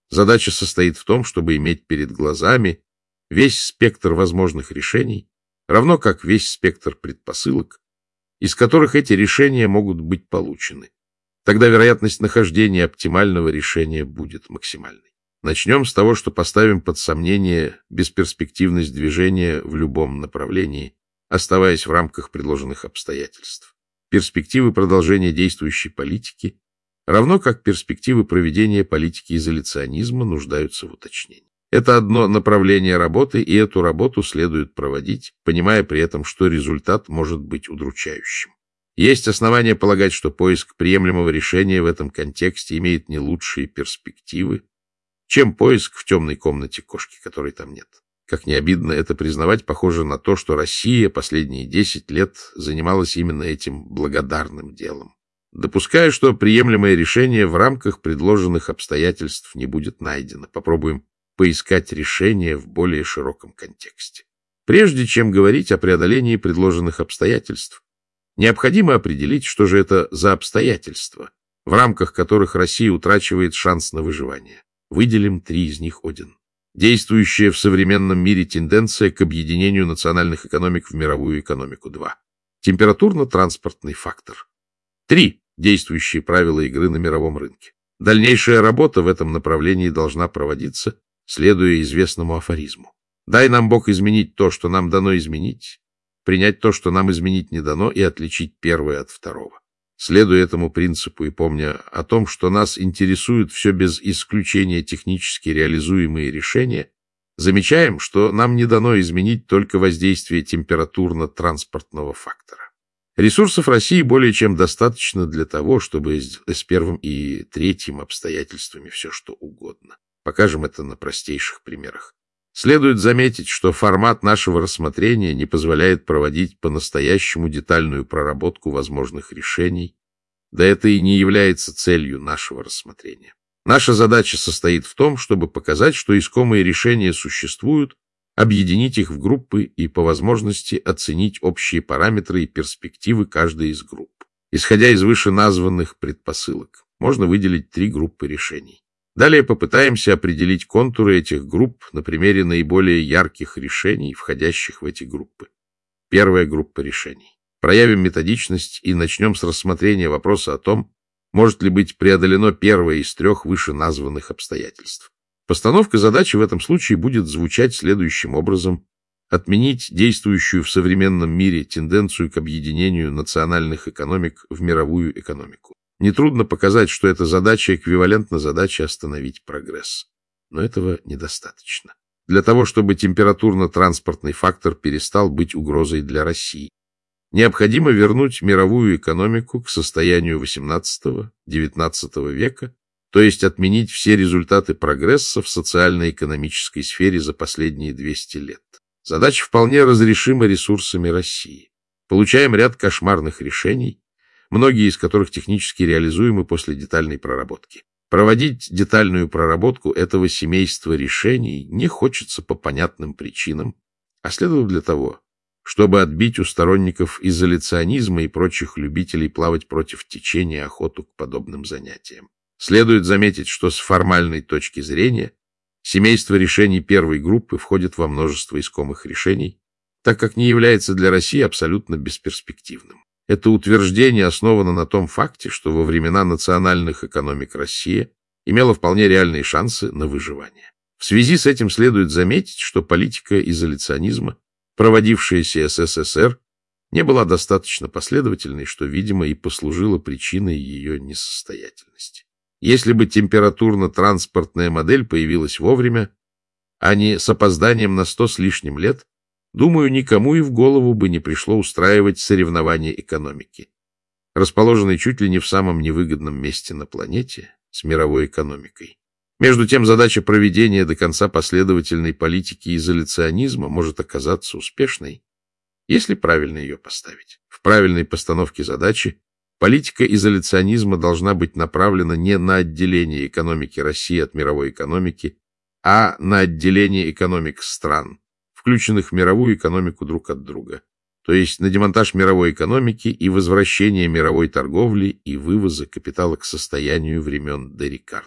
Speaker 1: Задача состоит в том, чтобы иметь перед глазами весь спектр возможных решений, равно как весь спектр предпосылок, из которых эти решения могут быть получены. Тогда вероятность нахождения оптимального решения будет максимальной. Начнем с того, что поставим под сомнение бесперспективность движения в любом направлении, оставаясь в рамках предложенных обстоятельств. Перспективы продолжения действующей политики, равно как перспективы проведения политики изоляционизма, нуждаются в уточнении. Это одно направление работы, и эту работу следует проводить, понимая при этом, что результат может быть удручающим. Есть основания полагать, что поиск приемлемого решения в этом контексте имеет не лучшие перспективы, чем поиск в темной комнате кошки, которой там нет. Как не обидно это признавать, похоже на то, что Россия последние десять лет занималась именно этим благодарным делом. Допуская, что приемлемое решение в рамках предложенных обстоятельств не будет найдено, попробуем поискать решение в более широком контексте. Прежде чем говорить о преодолении предложенных обстоятельств, необходимо определить, что же это за обстоятельства, в рамках которых Россия утрачивает шанс на выживание. Выделим три из них один. Действующая в современном мире тенденция к объединению национальных экономик в мировую экономику. Два. Температурно-транспортный фактор. Три. Действующие правила игры на мировом рынке. Дальнейшая работа в этом направлении должна проводиться, следуя известному афоризму. Дай нам Бог изменить то, что нам дано изменить, принять то, что нам изменить не дано, и отличить первое от второго. Следуя этому принципу и помня о том, что нас интересует все без исключения технически реализуемые решения, замечаем, что нам не дано изменить только воздействие температурно-транспортного фактора. Ресурсов России более чем достаточно для того, чтобы с первым и третьим обстоятельствами все что угодно. Покажем это на простейших примерах. Следует заметить, что формат нашего рассмотрения не позволяет проводить по-настоящему детальную проработку возможных решений, да это и не является целью нашего рассмотрения. Наша задача состоит в том, чтобы показать, что искомые решения существуют, объединить их в группы и, по возможности, оценить общие параметры и перспективы каждой из групп. Исходя из вышеназванных предпосылок, можно выделить три группы решений. Далее попытаемся определить контуры этих групп на примере наиболее ярких решений, входящих в эти группы. Первая группа решений. Проявим методичность и начнем с рассмотрения вопроса о том, может ли быть преодолено первое из трех вышеназванных обстоятельств. Постановка задачи в этом случае будет звучать следующим образом: отменить действующую в современном мире тенденцию к объединению национальных экономик в мировую экономику. Нетрудно показать, что эта задача эквивалентна задаче остановить прогресс. Но этого недостаточно. Для того, чтобы температурно-транспортный фактор перестал быть угрозой для России, необходимо вернуть мировую экономику к состоянию восемнадцатого-девятнадцатого века, то есть отменить все результаты прогресса в социально-экономической сфере за последние двести лет. Задача вполне разрешима ресурсами России. Получаем ряд кошмарных решений, многие из которых технически реализуемы после детальной проработки. Проводить детальную проработку этого семейства решений не хочется по понятным причинам, а следует для того, чтобы отбить у сторонников изоляционизма и прочих любителей плавать против течения охоту к подобным занятиям. Следует заметить, что с формальной точки зрения семейство решений первой группы входит во множество искомых решений, так как не является для России абсолютно бесперспективным. Это утверждение основано на том факте, что во времена национальных экономик Россия имела вполне реальные шансы на выживание. В связи с этим следует заметить, что политика изоляционизма, проводившаяся СССР, не была достаточно последовательной, что, видимо, и послужило причиной ее несостоятельности. Если бы температурно-транспортная модель появилась вовремя, а не с опозданием на сто с лишним лет, думаю, никому и в голову бы не пришло устраивать соревнования экономики, расположенной чуть ли не в самом невыгодном месте на планете с мировой экономикой. Между тем, задача проведения до конца последовательной политики изоляционизма может оказаться успешной, если правильно ее поставить. В правильной постановке задачи политика изоляционизма должна быть направлена не на отделение экономики России от мировой экономики, а на отделение экономик стран, включенных в мировую экономику друг от друга, то есть на демонтаж мировой экономики и возвращение мировой торговли и вывоза капитала к состоянию времен де Рикардо.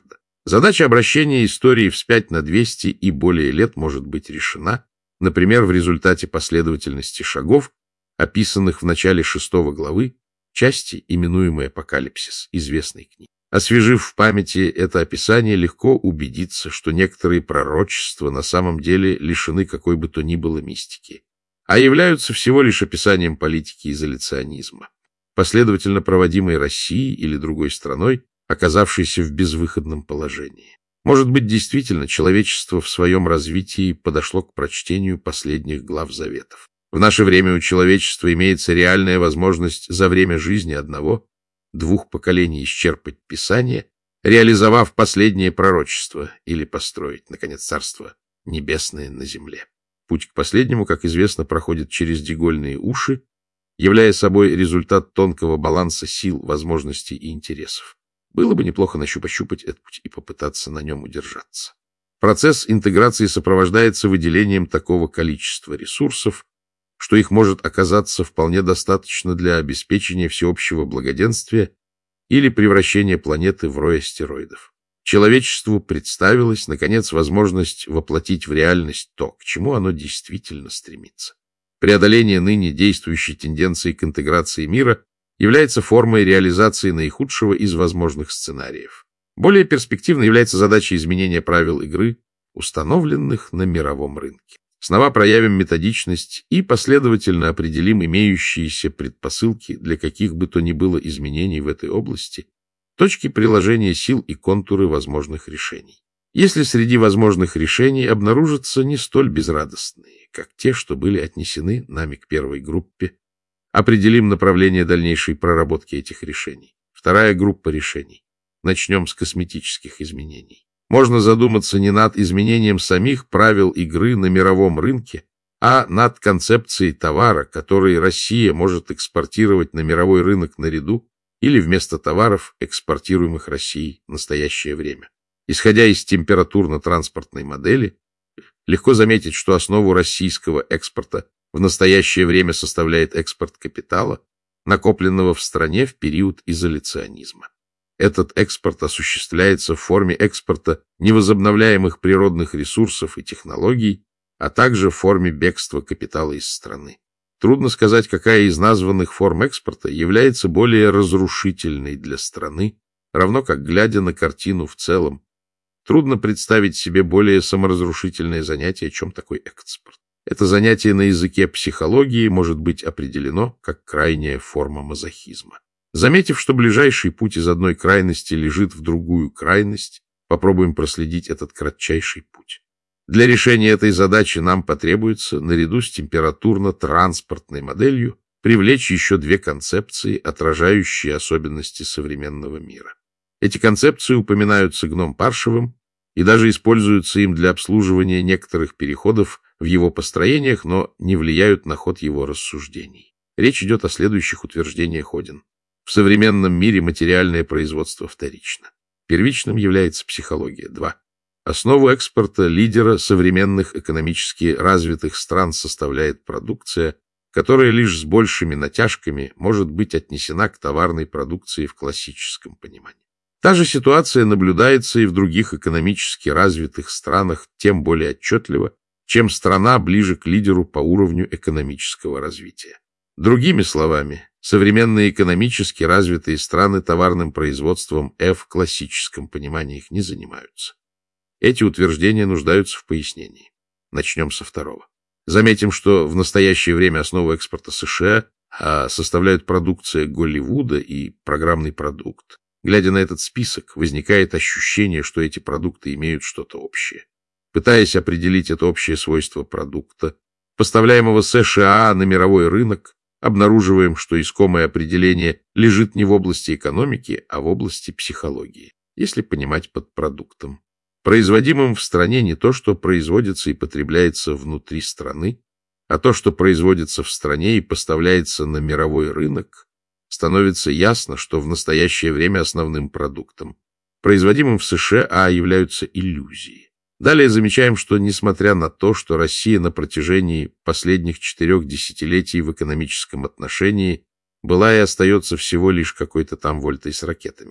Speaker 1: Задача обращения истории вспять на двести и более лет может быть решена, например, в результате последовательности шагов, описанных в начале шестой главы, части, именуемой «Апокалипсис», известной книги. Освежив в памяти это описание, легко убедиться, что некоторые пророчества на самом деле лишены какой бы то ни было мистики, а являются всего лишь описанием политики изоляционизма, последовательно проводимой Россией или другой страной, оказавшейся в безвыходном положении. Может быть, действительно, человечество в своем развитии подошло к прочтению последних глав Заветов. В наше время у человечества имеется реальная возможность за время жизни одного, двух поколений исчерпать Писание, реализовав последнее пророчество или построить, наконец, Царство Небесное на земле. Путь к последнему, как известно, проходит через дигольные уши, являя собой результат тонкого баланса сил, возможностей и интересов. Было бы неплохо нащупать этот путь и попытаться на нем удержаться. Процесс интеграции сопровождается выделением такого количества ресурсов, что их может оказаться вполне достаточно для обеспечения всеобщего благоденствия или превращения планеты в рой астероидов. Человечеству представилась, наконец, возможность воплотить в реальность то, к чему оно действительно стремится. Преодоление ныне действующей тенденции к интеграции мира является формой реализации наихудшего из возможных сценариев. Более перспективной является задача изменения правил игры, установленных на мировом рынке. Снова проявим методичность и последовательно определим имеющиеся предпосылки для каких бы то ни было изменений в этой области, точки приложения сил и контуры возможных решений. Если среди возможных решений обнаружатся не столь безрадостные, как те, что были отнесены нами к первой группе, определим направление дальнейшей проработки этих решений. Вторая группа решений. Начнем с косметических изменений. Можно задуматься не над изменением самих правил игры на мировом рынке, а над концепцией товара, который Россия может экспортировать на мировой рынок наряду или вместо товаров, экспортируемых Россией в настоящее время. Исходя из температурно-транспортной модели, легко заметить, что основу российского экспорта в настоящее время составляет экспорт капитала, накопленного в стране в период изоляционизма. Этот экспорт осуществляется в форме экспорта невозобновляемых природных ресурсов и технологий, а также в форме бегства капитала из страны. Трудно сказать, какая из названных форм экспорта является более разрушительной для страны, равно как, глядя на картину в целом, трудно представить себе более саморазрушительное занятие, чем такой экспорт. Это занятие на языке психологии может быть определено как крайняя форма мазохизма. Заметив, что ближайший путь из одной крайности лежит в другую крайность, попробуем проследить этот кратчайший путь. Для решения этой задачи нам потребуется, наряду с температурно-транспортной моделью, привлечь еще две концепции, отражающие особенности современного мира. Эти концепции упоминаются Гном-Паршевым и даже используются им для обслуживания некоторых переходов в его построениях, но не влияют на ход его рассуждений. Речь идет о следующих утверждениях Один. В современном мире материальное производство вторично. Первичным является психология. Два. Основу экспорта лидера современных экономически развитых стран составляет продукция, которая лишь с большими натяжками может быть отнесена к товарной продукции в классическом понимании. Та же ситуация наблюдается и в других экономически развитых странах, тем более отчетливо, чем страна ближе к лидеру по уровню экономического развития. Другими словами, современные экономически развитые страны товарным производством F в классическом понимании их не занимаются. Эти утверждения нуждаются в пояснении. Начнем со второго. Заметим, что в настоящее время основу экспорта США а, составляют продукция Голливуда и программный продукт. Глядя на этот список, возникает ощущение, что эти продукты имеют что-то общее. Пытаясь определить это общее свойство продукта, поставляемого США на мировой рынок, обнаруживаем, что искомое определение лежит не в области экономики, а в области психологии, если понимать под продуктом. Производимым в стране не то, что производится и потребляется внутри страны, а то, что производится в стране и поставляется на мировой рынок, становится ясно, что в настоящее время основным продуктом, производимым в США, являются иллюзии. Далее замечаем, что, несмотря на то, что Россия на протяжении последних четырех десятилетий в экономическом отношении была и остается всего лишь какой-то там вольтой с ракетами,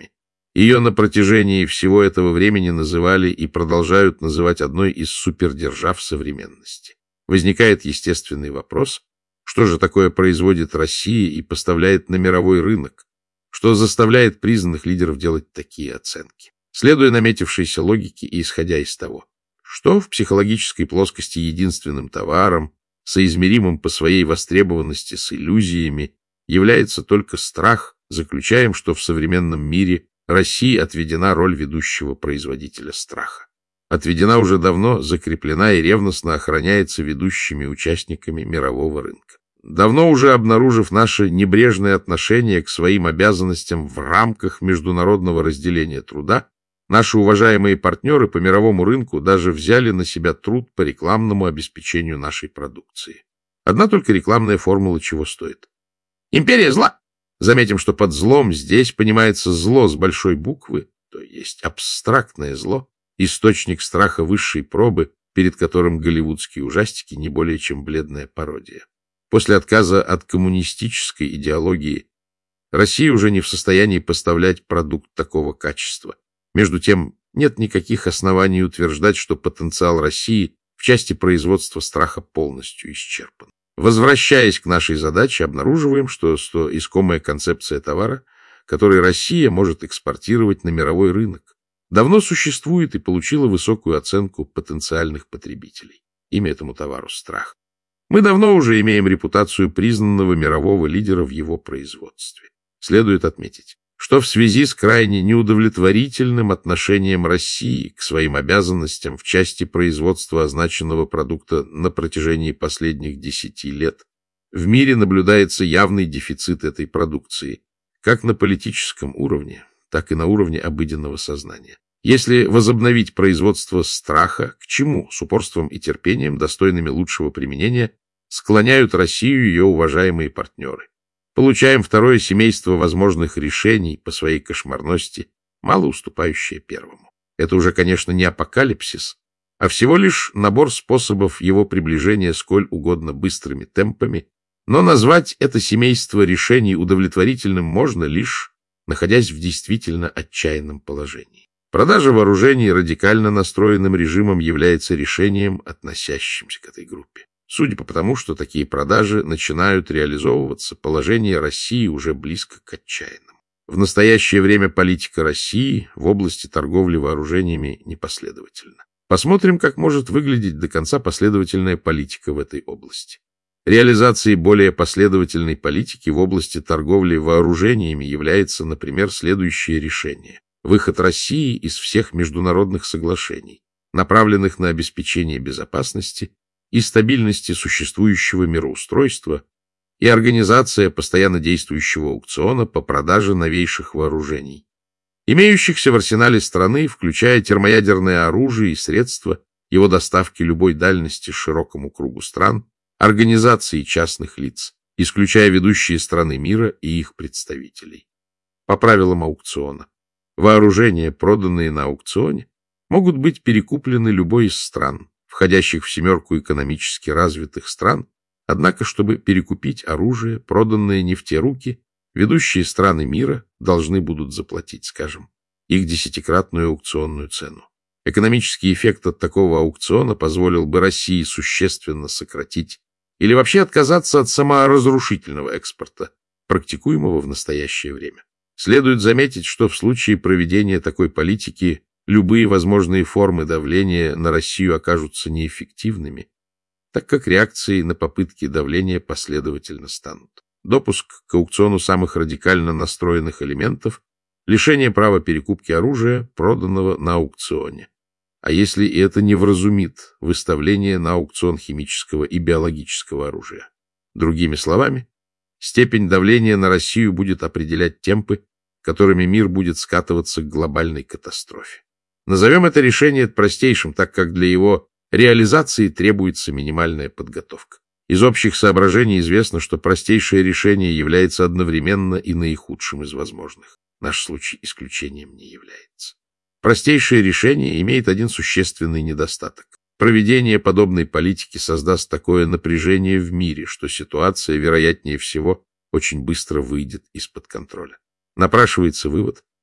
Speaker 1: Ее на протяжении всего этого времени называли и продолжают называть одной из супердержав современности. Возникает естественный вопрос, что же такое производит Россия и поставляет на мировой рынок, что заставляет признанных лидеров делать такие оценки. Следуя наметившейся логике и исходя из того, что в психологической плоскости единственным товаром, соизмеримым по своей востребованности с иллюзиями, является только страх, заключаем, что в современном мире России отведена роль ведущего производителя страха. Отведена уже давно, закреплена и ревностно охраняется ведущими участниками мирового рынка. Давно уже обнаружив наше небрежное отношение к своим обязанностям в рамках международного разделения труда, наши уважаемые партнеры по мировому рынку даже взяли на себя труд по рекламному обеспечению нашей продукции. Одна только рекламная формула чего стоит. Империя зла! Заметим, что под злом здесь понимается зло с большой буквы, то есть абстрактное зло, источник страха высшей пробы, перед которым голливудские ужастики не более чем бледная пародия. После отказа от коммунистической идеологии Россия уже не в состоянии поставлять продукт такого качества. Между тем, нет никаких оснований утверждать, что потенциал России в части производства страха полностью исчерпан. Возвращаясь к нашей задаче, обнаруживаем, что, что искомая концепция товара, который Россия может экспортировать на мировой рынок, давно существует и получила высокую оценку потенциальных потребителей. Имя этому товару — страх. Мы давно уже имеем репутацию признанного мирового лидера в его производстве. Следует отметить, что в связи с крайне неудовлетворительным отношением России к своим обязанностям в части производства означенного продукта на протяжении последних десяти лет в мире наблюдается явный дефицит этой продукции, как на политическом уровне, так и на уровне обыденного сознания. Если возобновить производство страха, к чему с упорством и терпением, достойными лучшего применения, склоняют Россию ее уважаемые партнеры? Получаем второе семейство возможных решений по своей кошмарности, мало уступающее первому. Это уже, конечно, не апокалипсис, а всего лишь набор способов его приближения сколь угодно быстрыми темпами, но назвать это семейство решений удовлетворительным можно лишь, находясь в действительно отчаянном положении. Продажа вооружений радикально настроенным режимом является решением, относящимся к этой группе. Судя по тому, что такие продажи начинают реализовываться, положение России уже близко к отчаянному. В настоящее время политика России в области торговли вооружениями непоследовательна. Посмотрим, как может выглядеть до конца последовательная политика в этой области. Реализацией более последовательной политики в области торговли вооружениями является, например, следующее решение. Выход России из всех международных соглашений, направленных на обеспечение безопасности и стабильности существующего мироустройства, и организация постоянно действующего аукциона по продаже новейших вооружений, имеющихся в арсенале страны, включая термоядерное оружие и средства его доставки любой дальности широкому кругу стран, организации частных лиц, исключая ведущие страны мира и их представителей. По правилам аукциона, вооружения, проданные на аукционе, могут быть перекуплены любой из стран, входящих в семерку экономически развитых стран, однако, чтобы перекупить оружие, проданное не в те руки, ведущие страны мира должны будут заплатить, скажем, их десятикратную аукционную цену. Экономический эффект от такого аукциона позволил бы России существенно сократить или вообще отказаться от саморазрушительного экспорта, практикуемого в настоящее время. Следует заметить, что в случае проведения такой политики любые возможные формы давления на Россию окажутся неэффективными, так как реакции на попытки давления последовательно станут. Допуск к аукциону самых радикально настроенных элементов, лишение права перекупки оружия, проданного на аукционе. А если и это не вразумит выставление на аукцион химического и биологического оружия? Другими словами, степень давления на Россию будет определять темпы, которыми мир будет скатываться к глобальной катастрофе. Назовем это решение простейшим, так как для его реализации требуется минимальная подготовка. Из общих соображений известно, что простейшее решение является одновременно и наихудшим из возможных. Наш случай исключением не является. Простейшее решение имеет один существенный недостаток. Проведение подобной политики создаст такое напряжение в мире, что ситуация, вероятнее всего, очень быстро выйдет из-под контроля. Напрашивается вывод. В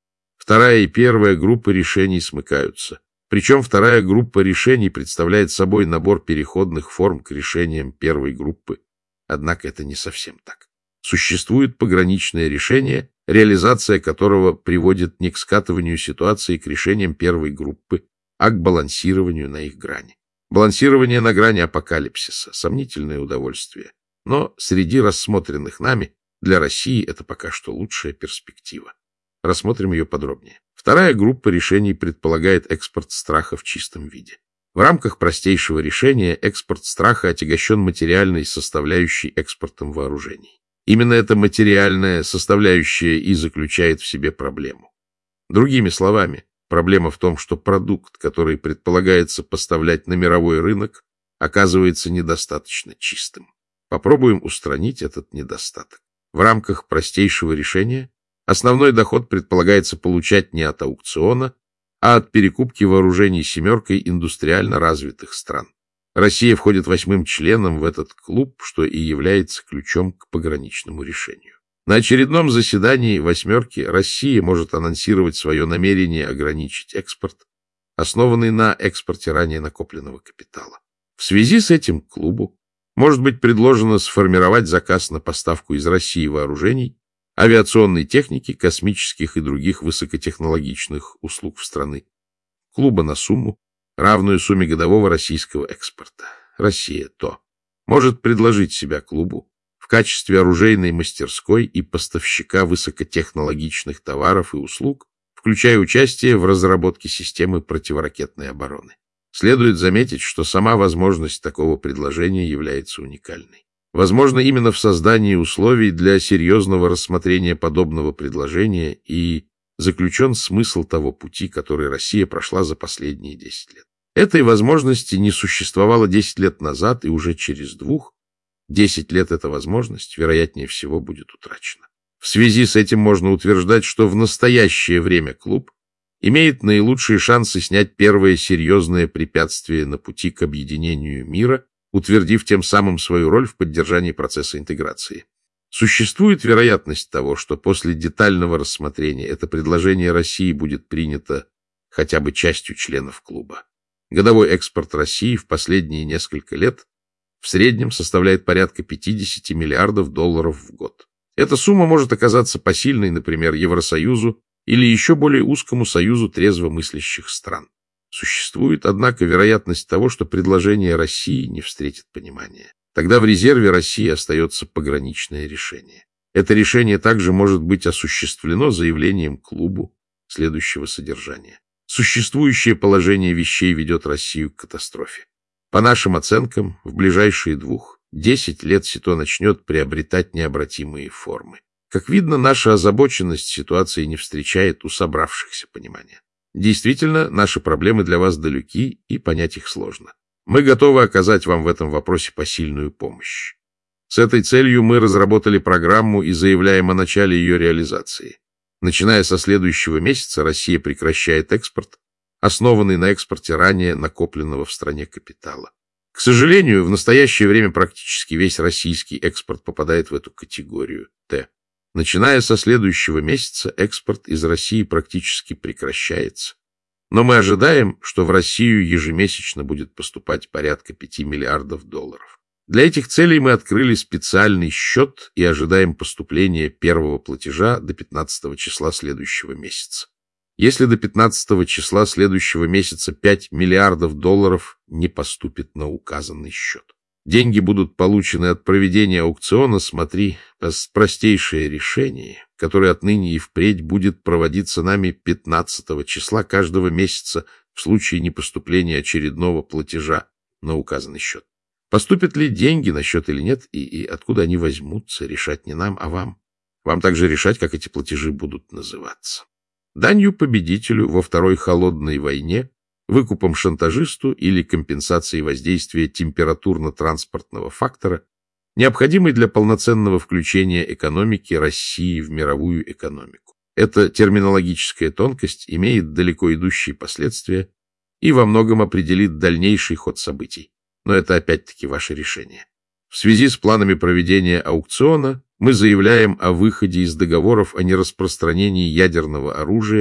Speaker 1: Вторая и первая группы решений смыкаются. Причем вторая группа решений представляет собой набор переходных форм к решениям первой группы. Однако это не совсем так. Существует пограничное решение, реализация которого приводит не к скатыванию ситуации к решениям первой группы, а к балансированию на их грани. Балансирование на грани апокалипсиса — сомнительное удовольствие. Но среди рассмотренных нами для России это пока что лучшая перспектива. Рассмотрим ее подробнее. Вторая группа решений предполагает экспорт страха в чистом виде. В рамках простейшего решения экспорт страха отягощен материальной составляющей экспортом вооружений. Именно эта материальная составляющая и заключает в себе проблему. Другими словами, проблема в том, что продукт, который предполагается поставлять на мировой рынок, оказывается недостаточно чистым. Попробуем устранить этот недостаток. В рамках простейшего решения основной доход предполагается получать не от аукциона, а от перекупки вооружений «семеркой» индустриально развитых стран. Россия входит восьмым членом в этот клуб, что и является ключом к пограничному решению. На очередном заседании «восьмерки» Россия может анонсировать свое намерение ограничить экспорт, основанный на экспорте ранее накопленного капитала. В связи с этим клубу может быть предложено сформировать заказ на поставку из России вооружений, авиационной техники, космических и других высокотехнологичных услуг в страны. Клуба на сумму, равную сумме годового российского экспорта. Россия то может предложить себя клубу в качестве оружейной мастерской и поставщика высокотехнологичных товаров и услуг, включая участие в разработке системы противоракетной обороны. Следует заметить, что сама возможность такого предложения является уникальной. Возможно, именно в создании условий для серьезного рассмотрения подобного предложения и заключен смысл того пути, который Россия прошла за последние десять лет. Этой возможности не существовало десять лет назад, и уже через двух, десять лет эта возможность, вероятнее всего, будет утрачена. В связи с этим можно утверждать, что в настоящее время клуб имеет наилучшие шансы снять первое серьезное препятствие на пути к объединению мира, утвердив тем самым свою роль в поддержании процесса интеграции. Существует вероятность того, что после детального рассмотрения это предложение России будет принято хотя бы частью членов клуба. Годовой экспорт России в последние несколько лет в среднем составляет порядка пятьдесят миллиардов долларов в год. Эта сумма может оказаться посильной, например, Евросоюзу или еще более узкому союзу трезвомыслящих стран. Существует, однако, вероятность того, что предложение России не встретит понимания. Тогда в резерве России остается пограничное решение. Это решение также может быть осуществлено заявлением клубу следующего содержания. Существующее положение вещей ведет Россию к катастрофе. По нашим оценкам, в ближайшие двух, десять лет сито начнет приобретать необратимые формы. Как видно, наша озабоченность ситуацией не встречает у собравшихся понимания. Действительно, наши проблемы для вас далеки, и понять их сложно. Мы готовы оказать вам в этом вопросе посильную помощь. С этой целью мы разработали программу и заявляем о начале ее реализации. Начиная со следующего месяца Россия прекращает экспорт, основанный на экспорте ранее накопленного в стране капитала. К сожалению, в настоящее время практически весь российский экспорт попадает в эту категорию Т. Начиная со следующего месяца экспорт из России практически прекращается. Но мы ожидаем, что в Россию ежемесячно будет поступать порядка пяти миллиардов долларов. Для этих целей мы открыли специальный счет и ожидаем поступления первого платежа до пятнадцатого числа следующего месяца. Если до пятнадцатого числа следующего месяца пять миллиардов долларов не поступит на указанный счет. Деньги будут получены от проведения аукциона, смотри, простейшее решение, которое отныне и впредь будет проводиться нами пятнадцатого числа каждого месяца в случае непоступления очередного платежа на указанный счет. Поступят ли деньги на счет или нет, и, и откуда они возьмутся, решать не нам, а вам. Вам также решать, как эти платежи будут называться. Данью победителю во второй холодной войне, выкупом шантажисту или компенсацией воздействия температурно-транспортного фактора, необходимой для полноценного включения экономики России в мировую экономику. Эта терминологическая тонкость имеет далеко идущие последствия и во многом определит дальнейший ход событий. Но это опять-таки ваше решение. В связи с планами проведения аукциона мы заявляем о выходе из договоров о нераспространении ядерного оружия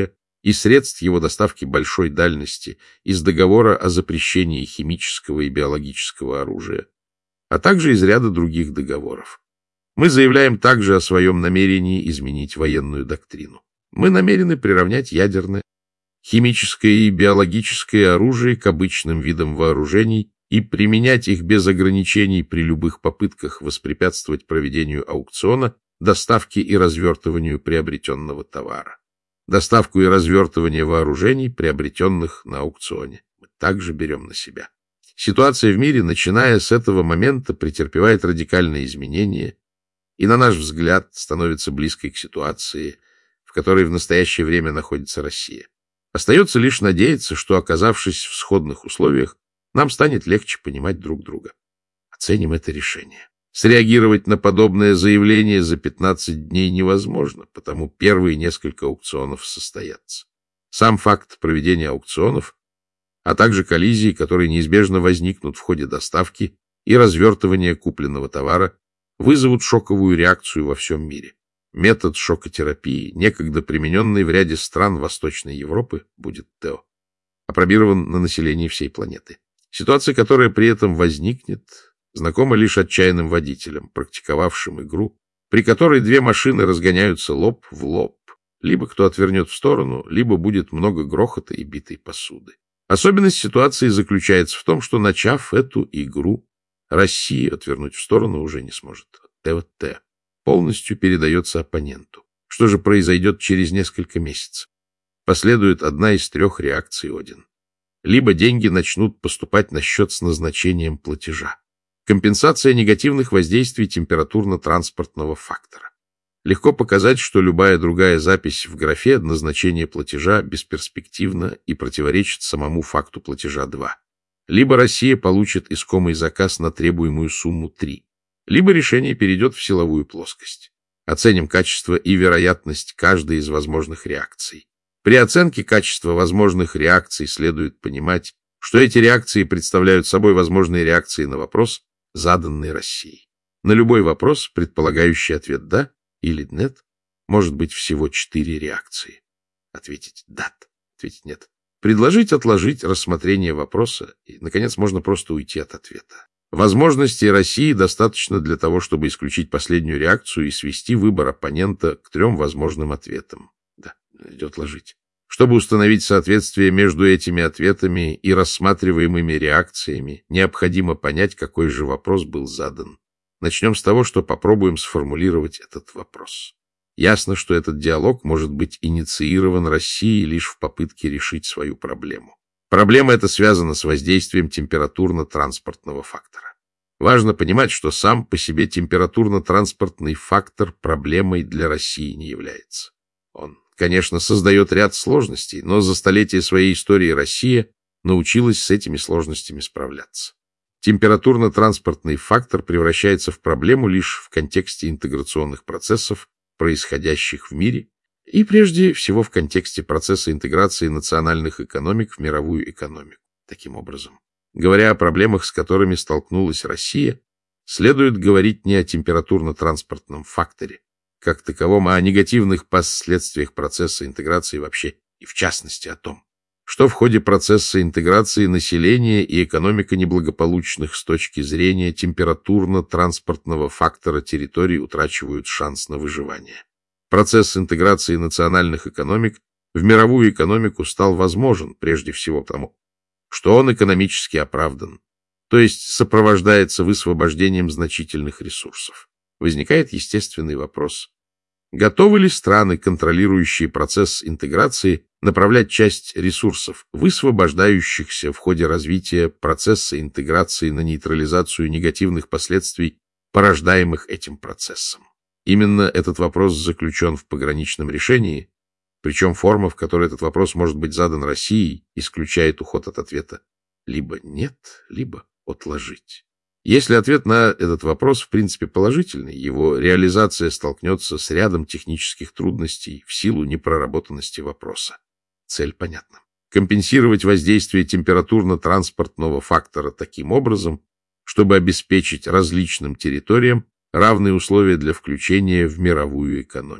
Speaker 1: и средств его доставки большой дальности из договора о запрещении химического и биологического оружия, а также из ряда других договоров. Мы заявляем также о своем намерении изменить военную доктрину. Мы намерены приравнять ядерное, химическое и биологическое оружие к обычным видам вооружений и применять их без ограничений при любых попытках воспрепятствовать проведению аукциона, доставке и развертыванию приобретенного товара. Доставку и развертывание вооружений, приобретенных на аукционе, мы также берем на себя. Ситуация в мире, начиная с этого момента, претерпевает радикальные изменения и, на наш взгляд, становится близкой к ситуации, в которой в настоящее время находится Россия. Остается лишь надеяться, что, оказавшись в сходных условиях, нам станет легче понимать друг друга. Оценим это решение. Среагировать на подобное заявление за пятнадцать дней невозможно, потому первые несколько аукционов состоятся. Сам факт проведения аукционов, а также коллизии, которые неизбежно возникнут в ходе доставки и развертывания купленного товара, вызовут шоковую реакцию во всем мире. Метод шокотерапии, некогда примененный в ряде стран Восточной Европы, будет ТЭО, опробирован на населении всей планеты. Ситуация, которая при этом возникнет, знакома лишь отчаянным водителям, практиковавшим игру, при которой две машины разгоняются лоб в лоб. Либо кто отвернет в сторону, либо будет много грохота и битой посуды. Особенность ситуации заключается в том, что, начав эту игру, Россия отвернуть в сторону уже не сможет. ТВТ полностью передается оппоненту. Что же произойдет через несколько месяцев? Последует одна из трех реакций Один. Либо деньги начнут поступать на счет с назначением платежа. Компенсация негативных воздействий температурно-транспортного фактора. Легко показать, что любая другая запись в графе назначение платежа бесперспективна и противоречит самому факту платежа два. Либо Россия получит искомый заказ на требуемую сумму три, либо решение перейдет в силовую плоскость. Оценим качество и вероятность каждой из возможных реакций. При оценке качества возможных реакций следует понимать, что эти реакции представляют собой возможные реакции на вопрос, заданный Россией. На любой вопрос, предполагающий ответ «да» или «нет», может быть всего четыре реакции. Ответить «да», ответить «нет». Предложить отложить рассмотрение вопроса, и, наконец, можно просто уйти от ответа. Возможностей России достаточно для того, чтобы исключить последнюю реакцию и свести выбор оппонента к трем возможным ответам. Да, идет отложить. Чтобы установить соответствие между этими ответами и рассматриваемыми реакциями, необходимо понять, какой же вопрос был задан. Начнем с того, что попробуем сформулировать этот вопрос. Ясно, что этот диалог может быть инициирован Россией лишь в попытке решить свою проблему. Проблема эта связана с воздействием температурно-транспортного фактора. Важно понимать, что сам по себе температурно-транспортный фактор проблемой для России не является. Он, конечно, создает ряд сложностей, но за столетия своей истории Россия научилась с этими сложностями справляться. Температурно-транспортный фактор превращается в проблему лишь в контексте интеграционных процессов, происходящих в мире, и прежде всего в контексте процесса интеграции национальных экономик в мировую экономику. Таким образом, говоря о проблемах, с которыми столкнулась Россия, следует говорить не о температурно-транспортном факторе, как таковом, а о негативных последствиях процесса интеграции вообще, и в частности о том, что в ходе процесса интеграции населения и экономика неблагополучных с точки зрения температурно-транспортного фактора территорий утрачивают шанс на выживание. Процесс интеграции национальных экономик в мировую экономику стал возможен прежде всего потому, что он экономически оправдан, то есть сопровождается высвобождением значительных ресурсов. Возникает естественный вопрос: готовы ли страны, контролирующие процесс интеграции, направлять часть ресурсов, высвобождающихся в ходе развития процесса интеграции, на нейтрализацию негативных последствий, порождаемых этим процессом? Именно этот вопрос заключен в пограничном решении, причем форма, в которой этот вопрос может быть задан Россией, исключает уход от ответа либо «нет», либо «отложить». Если ответ на этот вопрос в принципе положительный, его реализация столкнется с рядом технических трудностей в силу непроработанности вопроса. Цель понятна. Компенсировать воздействие температурно-транспортного фактора таким образом, чтобы обеспечить различным территориям равные условия для включения в мировую экономику.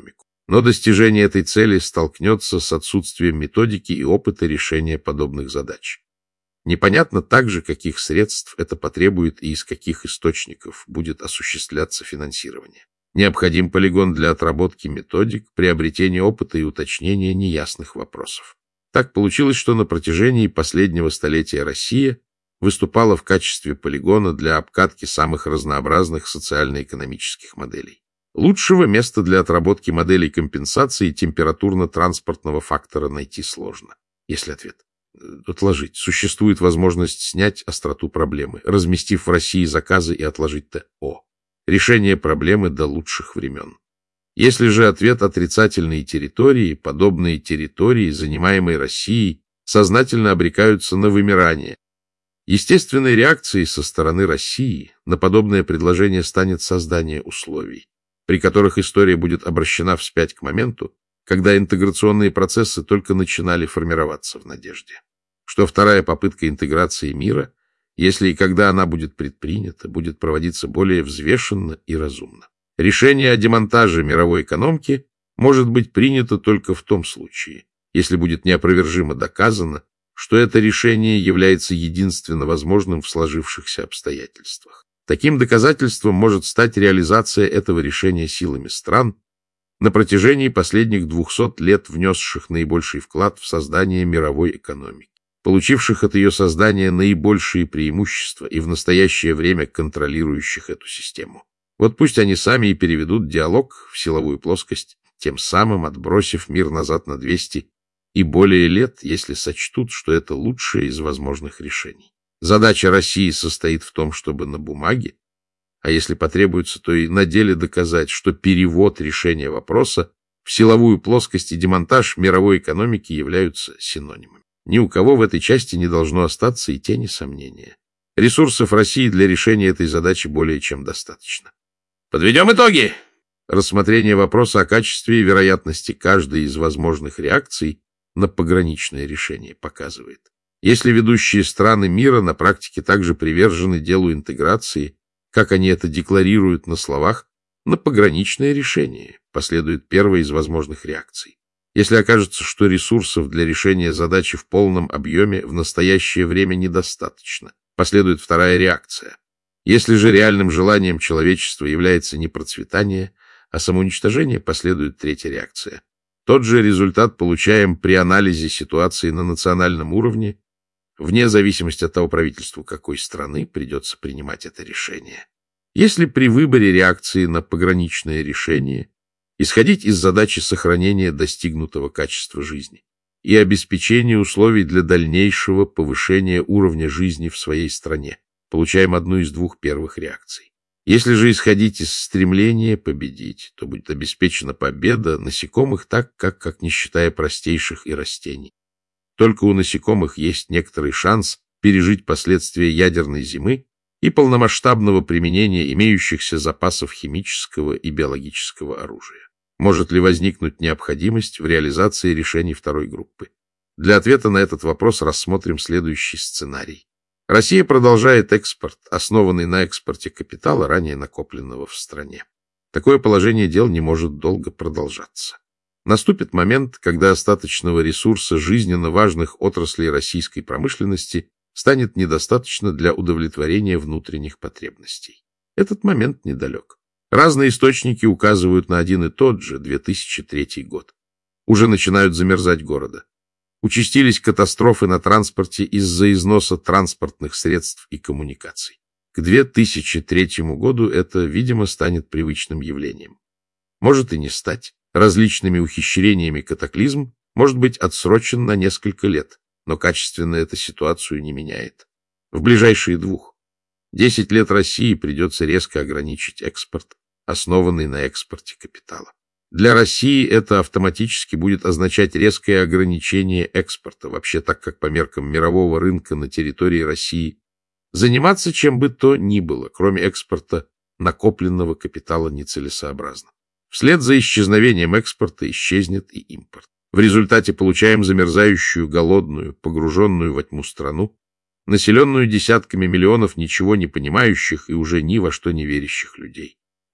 Speaker 1: Но достижение этой цели столкнется с отсутствием методики и опыта решения подобных задач. Непонятно также, каких средств это потребует и из каких источников будет осуществляться финансирование. Необходим полигон для отработки методик, приобретения опыта и уточнения неясных вопросов. Так получилось, что на протяжении последнего столетия Россия выступала в качестве полигона для обкатки самых разнообразных социально-экономических моделей. Лучшего места для отработки моделей компенсации температурно-транспортного фактора найти сложно. Если ответ отложить, существует возможность снять остроту проблемы, разместив в России заказы и отложить ТО. Решение проблемы до лучших времен. Если же ответ отрицательные территории, подобные территории, занимаемые Россией, сознательно обрекаются на вымирание. Естественной реакцией со стороны России на подобное предложение станет создание условий, при которых история будет обращена вспять к моменту, когда интеграционные процессы только начинали формироваться в надежде, что вторая попытка интеграции мира, если и когда она будет предпринята, будет проводиться более взвешенно и разумно. Решение о демонтаже мировой экономики может быть принято только в том случае, если будет неопровержимо доказано, что это решение является единственно возможным в сложившихся обстоятельствах. Таким доказательством может стать реализация этого решения силами стран, на протяжении последних двухсот лет внесших наибольший вклад в создание мировой экономики, получивших от ее создания наибольшие преимущества и в настоящее время контролирующих эту систему. Вот пусть они сами и переведут диалог в силовую плоскость, тем самым отбросив мир назад на двести и более лет, если сочтут, что это лучшее из возможных решений. Задача России состоит в том, чтобы на бумаге, а если потребуется, то и на деле доказать, что перевод решения вопроса в силовую плоскость и демонтаж мировой экономики являются синонимами. Ни у кого в этой части не должно остаться и тени сомнения. Ресурсов России для решения этой задачи более чем достаточно. Подведем итоги. Рассмотрение вопроса о качестве и вероятности каждой из возможных реакций на пограничное решение показывает. Если ведущие страны мира на практике также привержены делу интеграции, как они это декларируют на словах, на пограничное решение последует первая из возможных реакций. Если окажется, что ресурсов для решения задачи в полном объеме в настоящее время недостаточно, последует вторая реакция. Если же реальным желанием человечества является не процветание, а самоуничтожение, последует третья реакция. Тот же результат получаем при анализе ситуации на национальном уровне, вне зависимости от того, правительству какой страны придется принимать это решение. Если при выборе реакции на пограничное решение исходить из задачи сохранения достигнутого качества жизни и обеспечения условий для дальнейшего повышения уровня жизни в своей стране, получаем одну из двух первых реакций. Если же исходить из стремления победить, то будет обеспечена победа насекомых так, как, как не считая простейших и растений. Только у насекомых есть некоторый шанс пережить последствия ядерной зимы и полномасштабного применения имеющихся запасов химического и биологического оружия. Может ли возникнуть необходимость в реализации решений второй группы? Для ответа на этот вопрос рассмотрим следующий сценарий. Россия продолжает экспорт, основанный на экспорте капитала, ранее накопленного в стране. Такое положение дел не может долго продолжаться. Наступит момент, когда остаточного ресурса жизненно важных отраслей российской промышленности станет недостаточно для удовлетворения внутренних потребностей. Этот момент недалек. Разные источники указывают на один и тот же две тысячи третий год. Уже начинают замерзать города. Участились катастрофы на транспорте из-за износа транспортных средств и коммуникаций. К две тысячи третьему году это, видимо, станет привычным явлением. Может и не стать. Различными ухищрениями катаклизм может быть отсрочен на несколько лет, но качественно это ситуацию не меняет. В ближайшие двух. Десять лет России придется резко ограничить экспорт, основанный на экспорте капитала. Для России это автоматически будет означать резкое ограничение экспорта, вообще так как по меркам мирового рынка на территории России заниматься чем бы то ни было, кроме экспорта накопленного капитала, нецелесообразно. Вслед за исчезновением экспорта исчезнет и импорт. В результате получаем замерзающую, голодную, погруженную во тьму страну, населенную десятками миллионов ничего не понимающих и уже ни во что не верящих людей.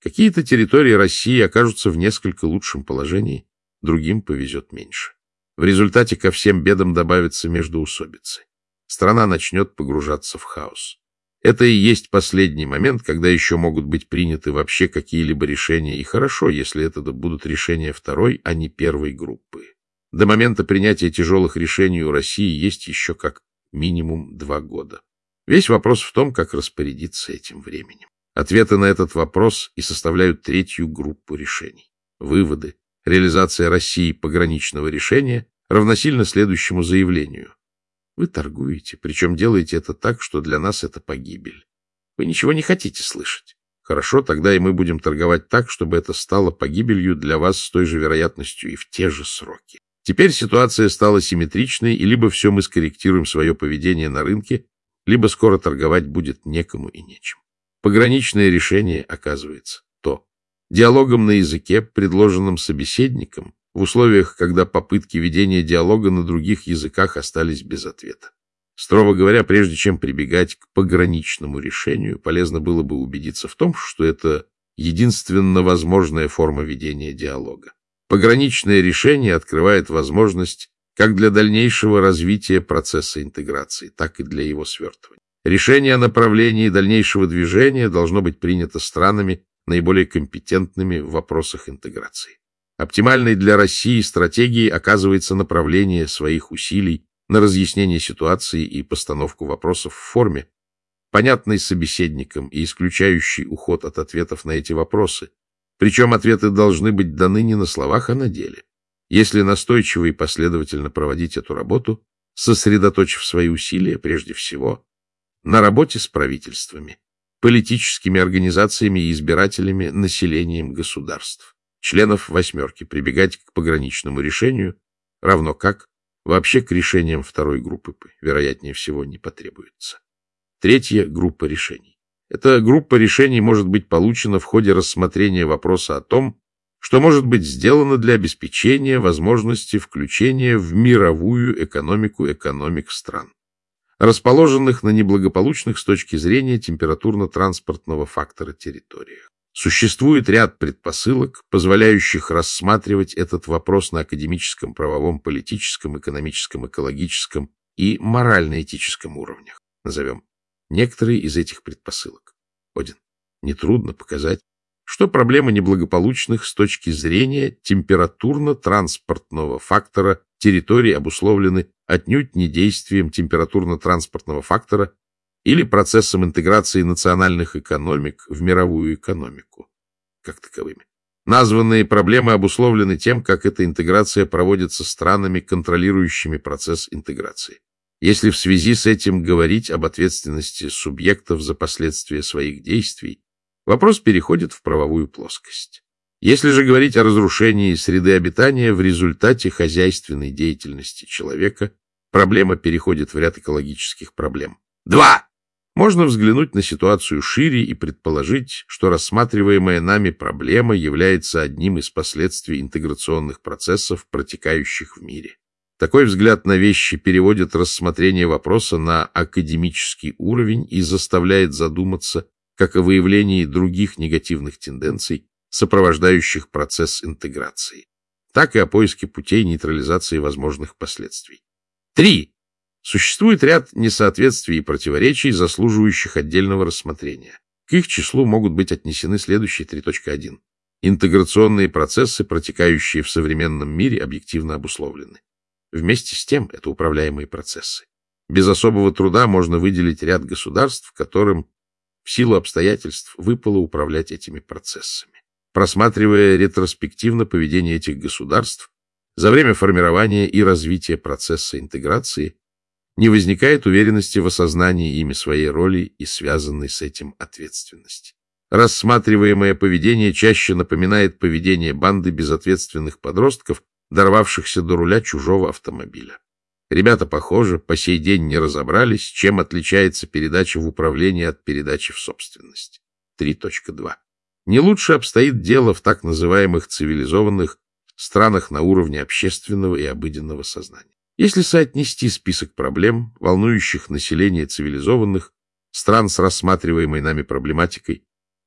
Speaker 1: Какие-то территории России окажутся в несколько лучшем положении, другим повезет меньше. В результате ко всем бедам добавится междоусобицы. Страна начнет погружаться в хаос. Это и есть последний момент, когда еще могут быть приняты вообще какие-либо решения, и хорошо, если это будут решения второй, а не первой группы. До момента принятия тяжелых решений у России есть еще как минимум два года. Весь вопрос в том, как распорядиться этим временем. Ответы на этот вопрос и составляют третью группу решений. Выводы. Реализация России пограничного решения равносильно следующему заявлению. Вы торгуете, причем делаете это так, что для нас это погибель. Вы ничего не хотите слышать. Хорошо, тогда и мы будем торговать так, чтобы это стало погибелью для вас с той же вероятностью и в те же сроки. Теперь ситуация стала симметричной, и либо все мы скорректируем свое поведение на рынке, либо скоро торговать будет некому и нечем. Пограничное решение оказывается то. Диалогом на языке, предложенном собеседником, в условиях, когда попытки ведения диалога на других языках остались без ответа. Строго говоря, прежде чем прибегать к пограничному решению, полезно было бы убедиться в том, что это единственно возможная форма ведения диалога. Пограничное решение открывает возможность как для дальнейшего развития процесса интеграции, так и для его свертывания. Решение о направлении дальнейшего движения должно быть принято странами, наиболее компетентными в вопросах интеграции. Оптимальной для России стратегией оказывается направление своих усилий на разъяснение ситуации и постановку вопросов в форме, понятной собеседникам и исключающей уход от ответов на эти вопросы. Причем ответы должны быть даны не на словах, а на деле. Если настойчиво и последовательно проводить эту работу, сосредоточив свои усилия прежде всего на работе с правительствами, политическими организациями и избирателями, населением государств, членов «восьмерки», прибегать к пограничному решению, равно как вообще к решениям второй группы, вероятнее всего, не потребуется. Третья группа решений. Эта группа решений может быть получена в ходе рассмотрения вопроса о том, что может быть сделано для обеспечения возможности включения в мировую экономику экономик стран, расположенных на неблагополучных с точки зрения температурно-транспортного фактора территориях. Существует ряд предпосылок, позволяющих рассматривать этот вопрос на академическом, правовом, политическом, экономическом, экологическом и морально-этическом уровнях. Назовем некоторые из этих предпосылок. Один. Нетрудно показать, что проблемы неблагополучных с точки зрения температурно-транспортного фактора территорий обусловлены отнюдь не действием температурно-транспортного фактора или процессом интеграции национальных экономик в мировую экономику, как таковыми. Названные проблемы обусловлены тем, как эта интеграция проводится странами, контролирующими процесс интеграции. Если в связи с этим говорить об ответственности субъектов за последствия своих действий, вопрос переходит в правовую плоскость. Если же говорить о разрушении среды обитания в результате хозяйственной деятельности человека, проблема переходит в ряд экологических проблем. Два. Можно взглянуть на ситуацию шире и предположить, что рассматриваемая нами проблема является одним из последствий интеграционных процессов, протекающих в мире. Такой взгляд на вещи переводит рассмотрение вопроса на академический уровень и заставляет задуматься как о выявлении других негативных тенденций, сопровождающих процесс интеграции, так и о поиске путей нейтрализации возможных последствий. Три. Существует ряд несоответствий и противоречий, заслуживающих отдельного рассмотрения. К их числу могут быть отнесены следующие три точка один. Интеграционные процессы, протекающие в современном мире, объективно обусловлены. Вместе с тем, это управляемые процессы. Без особого труда можно выделить ряд государств, которым в силу обстоятельств выпало управлять этими процессами. Просматривая ретроспективно поведение этих государств за время формирования и развития процесса интеграции, не возникает уверенности в осознании ими своей роли и связанной с этим ответственности. Рассматриваемое поведение чаще напоминает поведение банды безответственных подростков, дорвавшихся до руля чужого автомобиля. Ребята, похоже, по сей день не разобрались, чем отличается передача в управление от передачи в собственность. три точка два. Не лучше обстоит дело в так называемых цивилизованных странах на уровне общественного и обыденного сознания. Если соотнести список проблем, волнующих население цивилизованных стран с рассматриваемой нами проблематикой,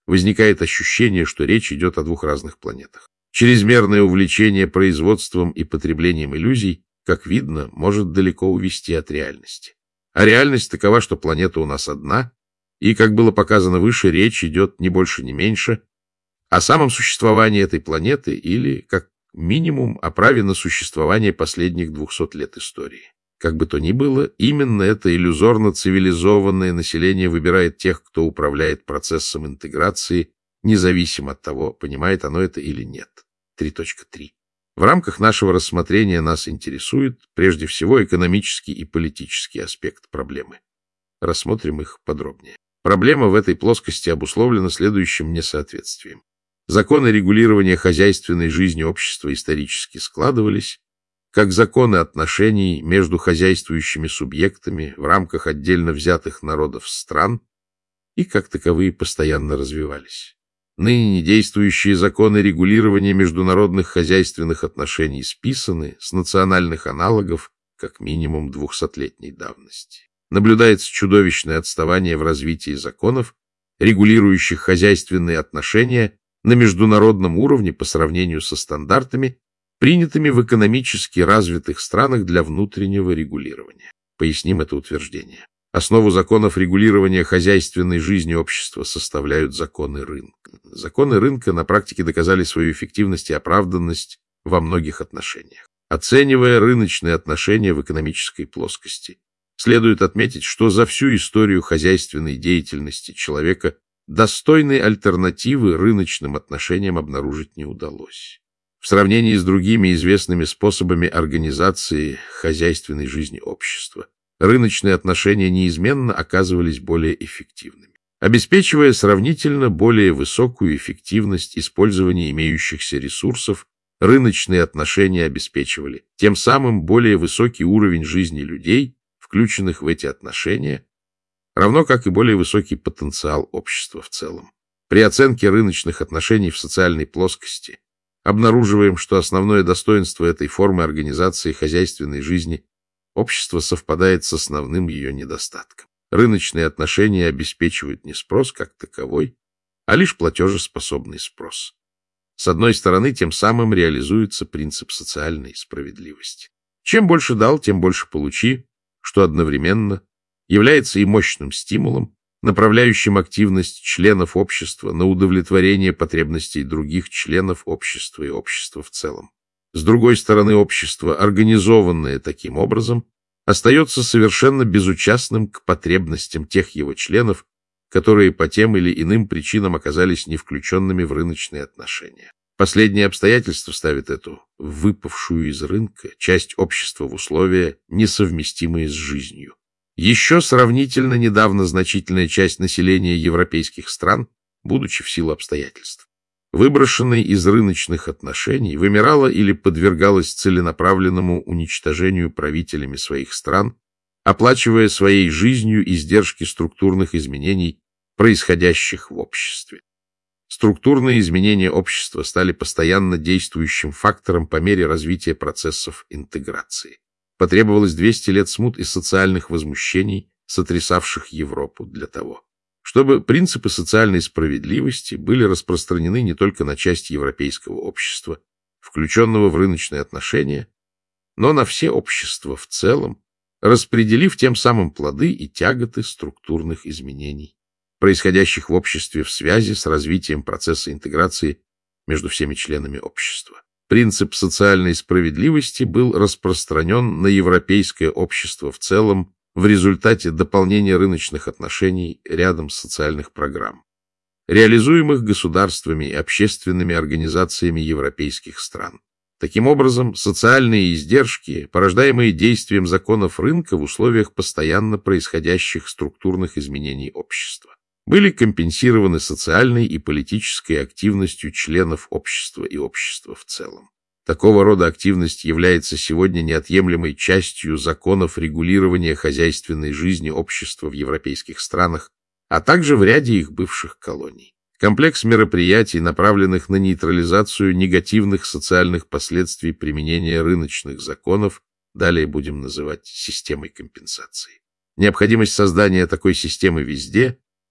Speaker 1: возникает ощущение, что речь идет о двух разных планетах. Чрезмерное увлечение производством и потреблением иллюзий, как видно, может далеко увести от реальности. А реальность такова, что планета у нас одна, и, как было показано выше, речь идет не больше, не меньше о самом существовании этой планеты или, как минимум, о праве на существование последних двухсот лет истории. Как бы то ни было, именно это иллюзорно-цивилизованное население выбирает тех, кто управляет процессом интеграции, независимо от того, понимает оно это или нет. три точка три. В рамках нашего рассмотрения нас интересует прежде всего экономический и политический аспект проблемы. Рассмотрим их подробнее. Проблема в этой плоскости обусловлена следующим несоответствием. Законы регулирования хозяйственной жизни общества исторически складывались как законы отношений между хозяйствующими субъектами в рамках отдельно взятых народов стран и как таковые постоянно развивались. Ныне действующие законы регулирования международных хозяйственных отношений списаны с национальных аналогов как минимум двухсотлетней давности. Наблюдается чудовищное отставание в развитии законов, регулирующих хозяйственные отношения на международном уровне по сравнению со стандартами, принятыми в экономически развитых странах для внутреннего регулирования. Поясним это утверждение. Основу законов регулирования хозяйственной жизни общества составляют законы рынка. Законы рынка на практике доказали свою эффективность и оправданность во многих отношениях. Оценивая рыночные отношения в экономической плоскости, следует отметить, что за всю историю хозяйственной деятельности человека достойной альтернативы рыночным отношениям обнаружить не удалось. В сравнении с другими известными способами организации хозяйственной жизни общества, рыночные отношения неизменно оказывались более эффективными. Обеспечивая сравнительно более высокую эффективность использования имеющихся ресурсов, рыночные отношения обеспечивали тем самым более высокий уровень жизни людей, включенных в эти отношения, равно как и более высокий потенциал общества в целом. При оценке рыночных отношений в социальной плоскости обнаруживаем, что основное достоинство этой формы организации хозяйственной жизни общества совпадает с основным ее недостатком. Рыночные отношения обеспечивают не спрос как таковой, а лишь платежеспособный спрос. С одной стороны, тем самым реализуется принцип социальной справедливости. Чем больше дал, тем больше получи, что одновременно является и мощным стимулом, направляющим активность членов общества на удовлетворение потребностей других членов общества и общества в целом. С другой стороны, общество, организованное таким образом, остается совершенно безучастным к потребностям тех его членов, которые по тем или иным причинам оказались не включенными в рыночные отношения. Последнее обстоятельство ставит эту выпавшую из рынка часть общества в условия, несовместимые с жизнью. Еще сравнительно недавно значительная часть населения европейских стран, будучи в силу обстоятельств, выброшенной из рыночных отношений, вымирала или подвергалась целенаправленному уничтожению правителями своих стран, оплачивая своей жизнью издержки структурных изменений, происходящих в обществе. Структурные изменения общества стали постоянно действующим фактором по мере развития процессов интеграции. Потребовалось двести лет смут и социальных возмущений, сотрясавших Европу для того, чтобы принципы социальной справедливости были распространены не только на часть европейского общества, включенного в рыночные отношения, но на все общества в целом, распределив тем самым плоды и тяготы структурных изменений, происходящих в обществе в связи с развитием процесса интеграции между всеми членами общества. Принцип социальной справедливости был распространен на европейское общество в целом в результате дополнения рыночных отношений рядом социальных программ, реализуемых государствами и общественными организациями европейских стран. Таким образом, социальные издержки, порождаемые действием законов рынка в условиях постоянно происходящих структурных изменений общества, были компенсированы социальной и политической активностью членов общества и общества в целом. Такого рода активность является сегодня неотъемлемой частью законов регулирования хозяйственной жизни общества в европейских странах, а также в ряде их бывших колоний. Комплекс мероприятий, направленных на нейтрализацию негативных социальных последствий применения рыночных законов, далее будем называть системой компенсации. Необходимость создания такой системы везде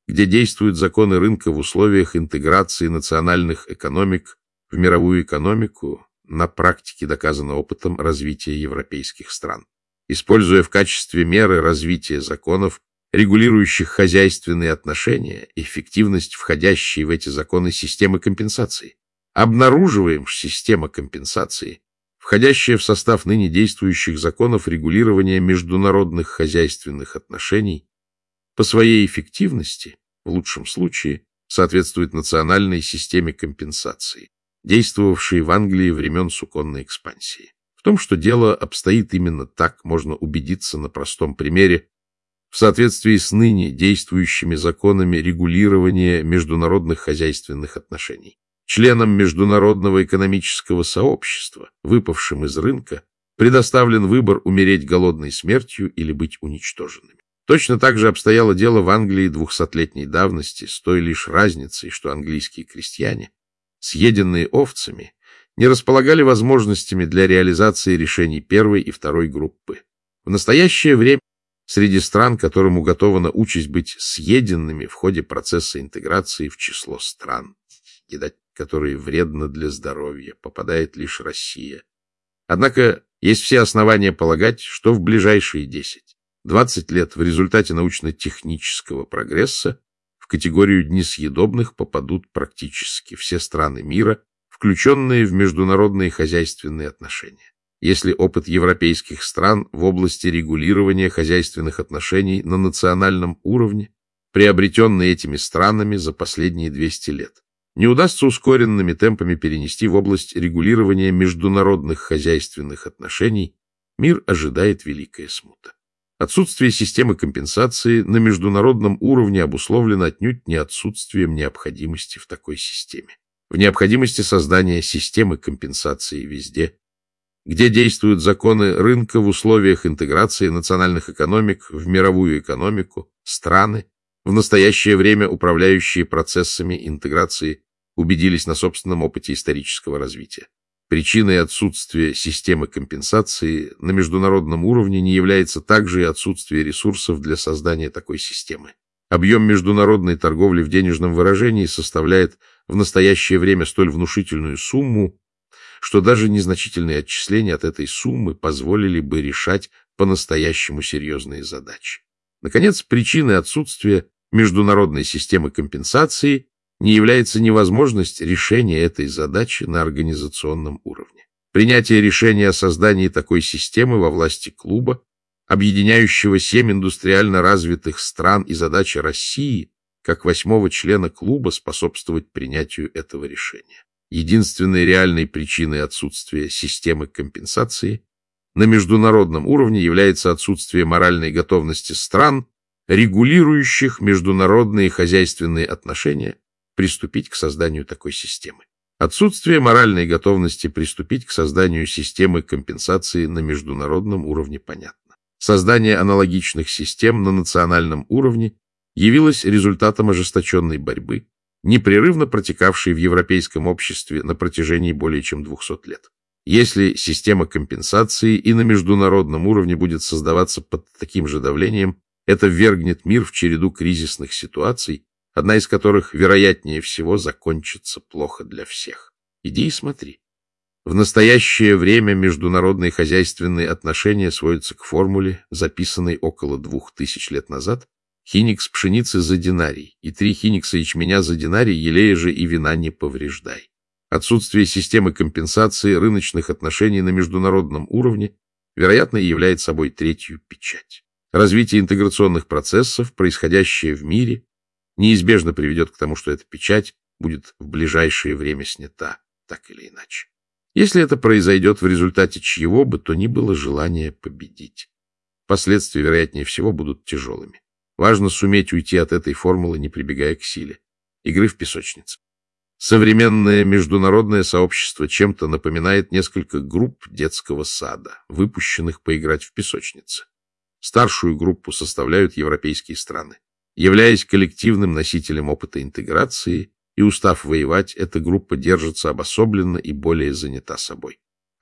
Speaker 1: где действуют законы рынка в условиях интеграции национальных экономик в мировую экономику, на практике доказано опытом развития европейских стран, используя в качестве меры развития законов, регулирующих хозяйственные отношения, эффективность входящей в эти законы системы компенсации. Обнаруживаем система компенсации, входящая в состав ныне действующих законов регулирования международных хозяйственных отношений, по своей эффективности, в лучшем случае, соответствует национальной системе компенсации, действовавшей в Англии времен суконной экспансии. В том, что дело обстоит именно так, можно убедиться на простом примере в соответствии с ныне действующими законами регулирования международных хозяйственных отношений. Членам международного экономического сообщества, выпавшим из рынка, предоставлен выбор умереть голодной смертью или быть уничтоженными. Точно так же обстояло дело в Англии двухсотлетней давности, с той лишь разницей, что английские крестьяне, съеденные овцами, не располагали возможностями для реализации решений первой и второй группы. В настоящее время среди стран, которым уготована участь быть съеденными в ходе процесса интеграции в число стран, едать которые вредно для здоровья, попадает лишь Россия. Однако есть все основания полагать, что в ближайшие десять-двадцать лет в результате научно-технического прогресса в категорию несъедобных попадут практически все страны мира, включенные в международные хозяйственные отношения. Если опыт европейских стран в области регулирования хозяйственных отношений на национальном уровне, приобретенный этими странами за последние двести лет, не удастся ускоренными темпами перенести в область регулирования международных хозяйственных отношений, мир ожидает великая смута. Отсутствие системы компенсации на международном уровне обусловлено отнюдь не отсутствием необходимости в такой системе. В необходимости создания системы компенсации везде, где действуют законы рынка в условиях интеграции национальных экономик в мировую экономику, страны, в настоящее время управляющие процессами интеграции, убедились на собственном опыте исторического развития. Причиной отсутствия системы компенсации на международном уровне не является также и отсутствие ресурсов для создания такой системы. Объем международной торговли в денежном выражении составляет в настоящее время столь внушительную сумму, что даже незначительные отчисления от этой суммы позволили бы решать по-настоящему серьезные задачи. Наконец, причиной отсутствия международной системы компенсации не является невозможность решения этой задачи на организационном уровне. Принятие решения о создании такой системы во власти клуба, объединяющего семь индустриально развитых стран, и задача России, как восьмого члена клуба, способствовать принятию этого решения. Единственной реальной причиной отсутствия системы компенсации на международном уровне является отсутствие моральной готовности стран, регулирующих международные хозяйственные отношения, приступить к созданию такой системы. Отсутствие моральной готовности приступить к созданию системы компенсации на международном уровне понятно. Создание аналогичных систем на национальном уровне явилось результатом ожесточенной борьбы, непрерывно протекавшей в европейском обществе на протяжении более чем двухсот лет. Если система компенсации и на международном уровне будет создаваться под таким же давлением, это ввергнет мир в череду кризисных ситуаций, одна из которых, вероятнее всего, закончится плохо для всех. Иди и смотри. В настоящее время международные хозяйственные отношения сводятся к формуле, записанной около двух тысяч лет назад: хиникс пшеницы за динарий и три хиникса ячменя за динарий, елея же и вина не повреждай. Отсутствие системы компенсации рыночных отношений на международном уровне, вероятно, является собой третью печать. Развитие интеграционных процессов, происходящее в мире, неизбежно приведет к тому, что эта печать будет в ближайшее время снята, так или иначе. Если это произойдет в результате чьего бы то ни было желания победить, последствия, вероятнее всего, будут тяжелыми. Важно суметь уйти от этой формулы, не прибегая к силе. Игры в песочнице. Современное международное сообщество чем-то напоминает несколько групп детского сада, выпущенных поиграть в песочнице. Старшую группу составляют европейские страны. Являясь коллективным носителем опыта интеграции и устав воевать, эта группа держится обособленно и более занята собой.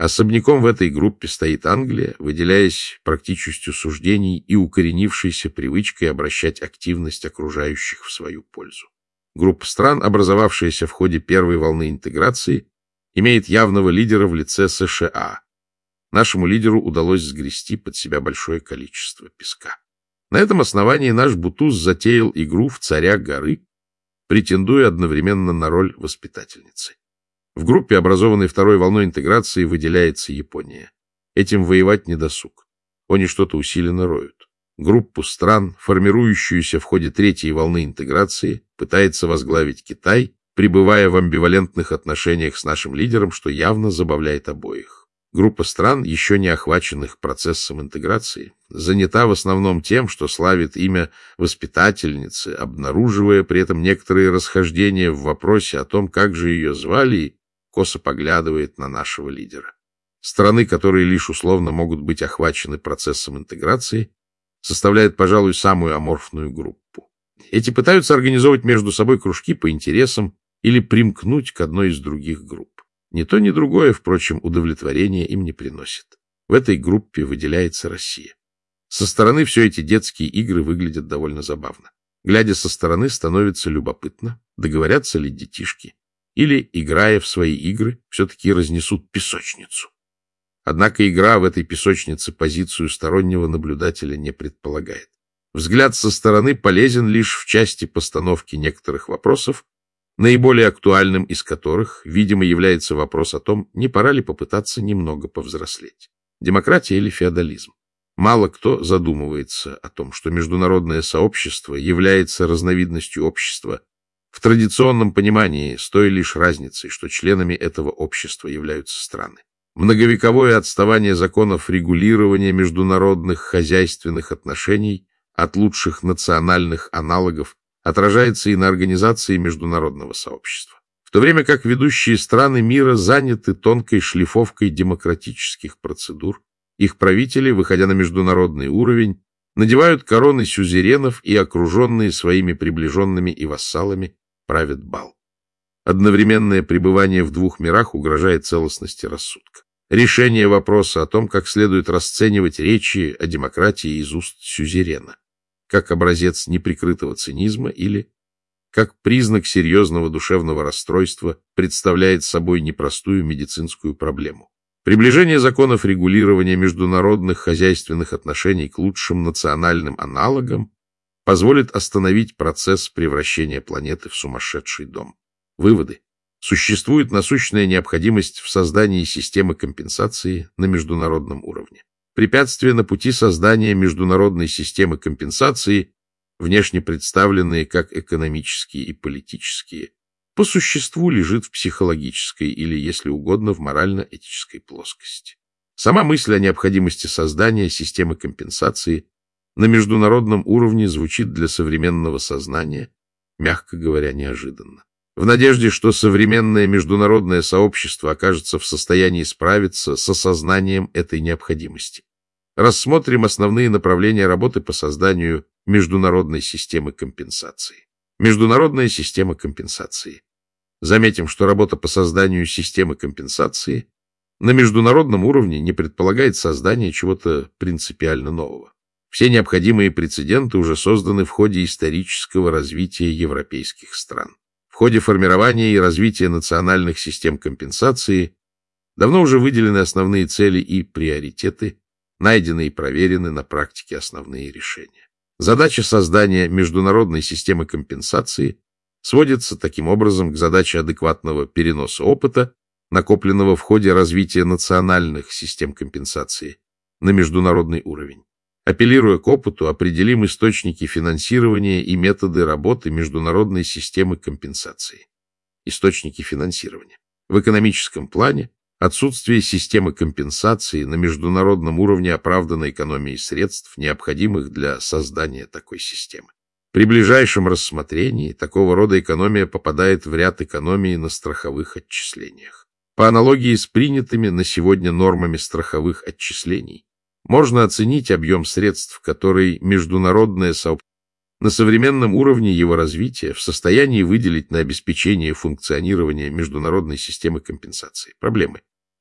Speaker 1: Особняком в этой группе стоит Англия, выделяясь практичностью суждений и укоренившейся привычкой обращать активность окружающих в свою пользу. Группа стран, образовавшаяся в ходе первой волны интеграции, имеет явного лидера в лице США. Нашему лидеру удалось сгрести под себя большое количество песка. На этом основании наш Бутуз затеял игру в царя горы, претендуя одновременно на роль воспитательницы. В группе, образованной второй волной интеграции, выделяется Япония. Этим воевать не досуг. Они что-то усиленно роют. Группу стран, формирующуюся в ходе третьей волны интеграции, пытается возглавить Китай, пребывая в амбивалентных отношениях с нашим лидером, что явно забавляет обоих. Группа стран, еще не охваченных процессом интеграции, занята в основном тем, что славит имя воспитательницы, обнаруживая при этом некоторые расхождения в вопросе о том, как же ее звали, косо поглядывает на нашего лидера. Страны, которые лишь условно могут быть охвачены процессом интеграции, составляют, пожалуй, самую аморфную группу. Эти пытаются организовать между собой кружки по интересам или примкнуть к одной из других групп. Ни то, ни другое, впрочем, удовлетворения им не приносит. В этой группе выделяется Россия. Со стороны все эти детские игры выглядят довольно забавно. Глядя со стороны, становится любопытно, договорятся ли детишки, или, играя в свои игры, все-таки разнесут песочницу. Однако игра в этой песочнице позицию стороннего наблюдателя не предполагает. Взгляд со стороны полезен лишь в части постановки некоторых вопросов, наиболее актуальным из которых, видимо, является вопрос о том, не пора ли попытаться немного повзрослеть. Демократия или феодализм? Мало кто задумывается о том, что международное сообщество является разновидностью общества в традиционном понимании, с той лишь разницей, что членами этого общества являются страны. Многовековое отставание законов регулирования международных хозяйственных отношений от лучших национальных аналогов отражается и на организации международного сообщества. В то время как ведущие страны мира заняты тонкой шлифовкой демократических процедур, их правители, выходя на международный уровень, надевают короны сюзеренов и, окруженные своими приближенными и вассалами, правят бал. Одновременное пребывание в двух мирах угрожает целостности рассудка. Решение вопроса о том, как следует расценивать речи о демократии из уст сюзерена, как образец неприкрытого цинизма или как признак серьезного душевного расстройства, представляет собой непростую медицинскую проблему. Приближение законов регулирования международных хозяйственных отношений к лучшим национальным аналогам позволит остановить процесс превращения планеты в сумасшедший дом. Выводы. Существует насущная необходимость в создании системы компенсации на международном уровне. Препятствия на пути создания международной системы компенсации, внешне представленные как экономические и политические, по существу лежит в психологической или, если угодно, в морально-этической плоскости. Сама мысль о необходимости создания системы компенсации на международном уровне звучит для современного сознания, мягко говоря, неожиданно. В надежде, что современное международное сообщество окажется в состоянии справиться с осознанием этой необходимости. Рассмотрим основные направления работы по созданию международной системы компенсации. Международная система компенсации. Заметим, что работа по созданию системы компенсации на международном уровне не предполагает создание чего-то принципиально нового. Все необходимые прецеденты уже созданы в ходе исторического развития европейских стран. В ходе формирования и развития национальных систем компенсации давно уже выделены основные цели и приоритеты, найдены и проверены на практике основные решения. Задача создания международной системы компенсации сводится таким образом к задаче адекватного переноса опыта, накопленного в ходе развития национальных систем компенсации, на международный уровень. Апеллируя к опыту, определим источники финансирования и методы работы международной системы компенсации. Источники финансирования. В экономическом плане отсутствие системы компенсации на международном уровне оправдано экономией средств, необходимых для создания такой системы. При ближайшем рассмотрении такого рода экономия попадает в ряд экономии на страховых отчислениях. По аналогии с принятыми на сегодня нормами страховых отчислений, можно оценить объем средств, который международное сообщество на современном уровне его развития в состоянии выделить на обеспечение функционирования международной системы компенсации. Проблемы.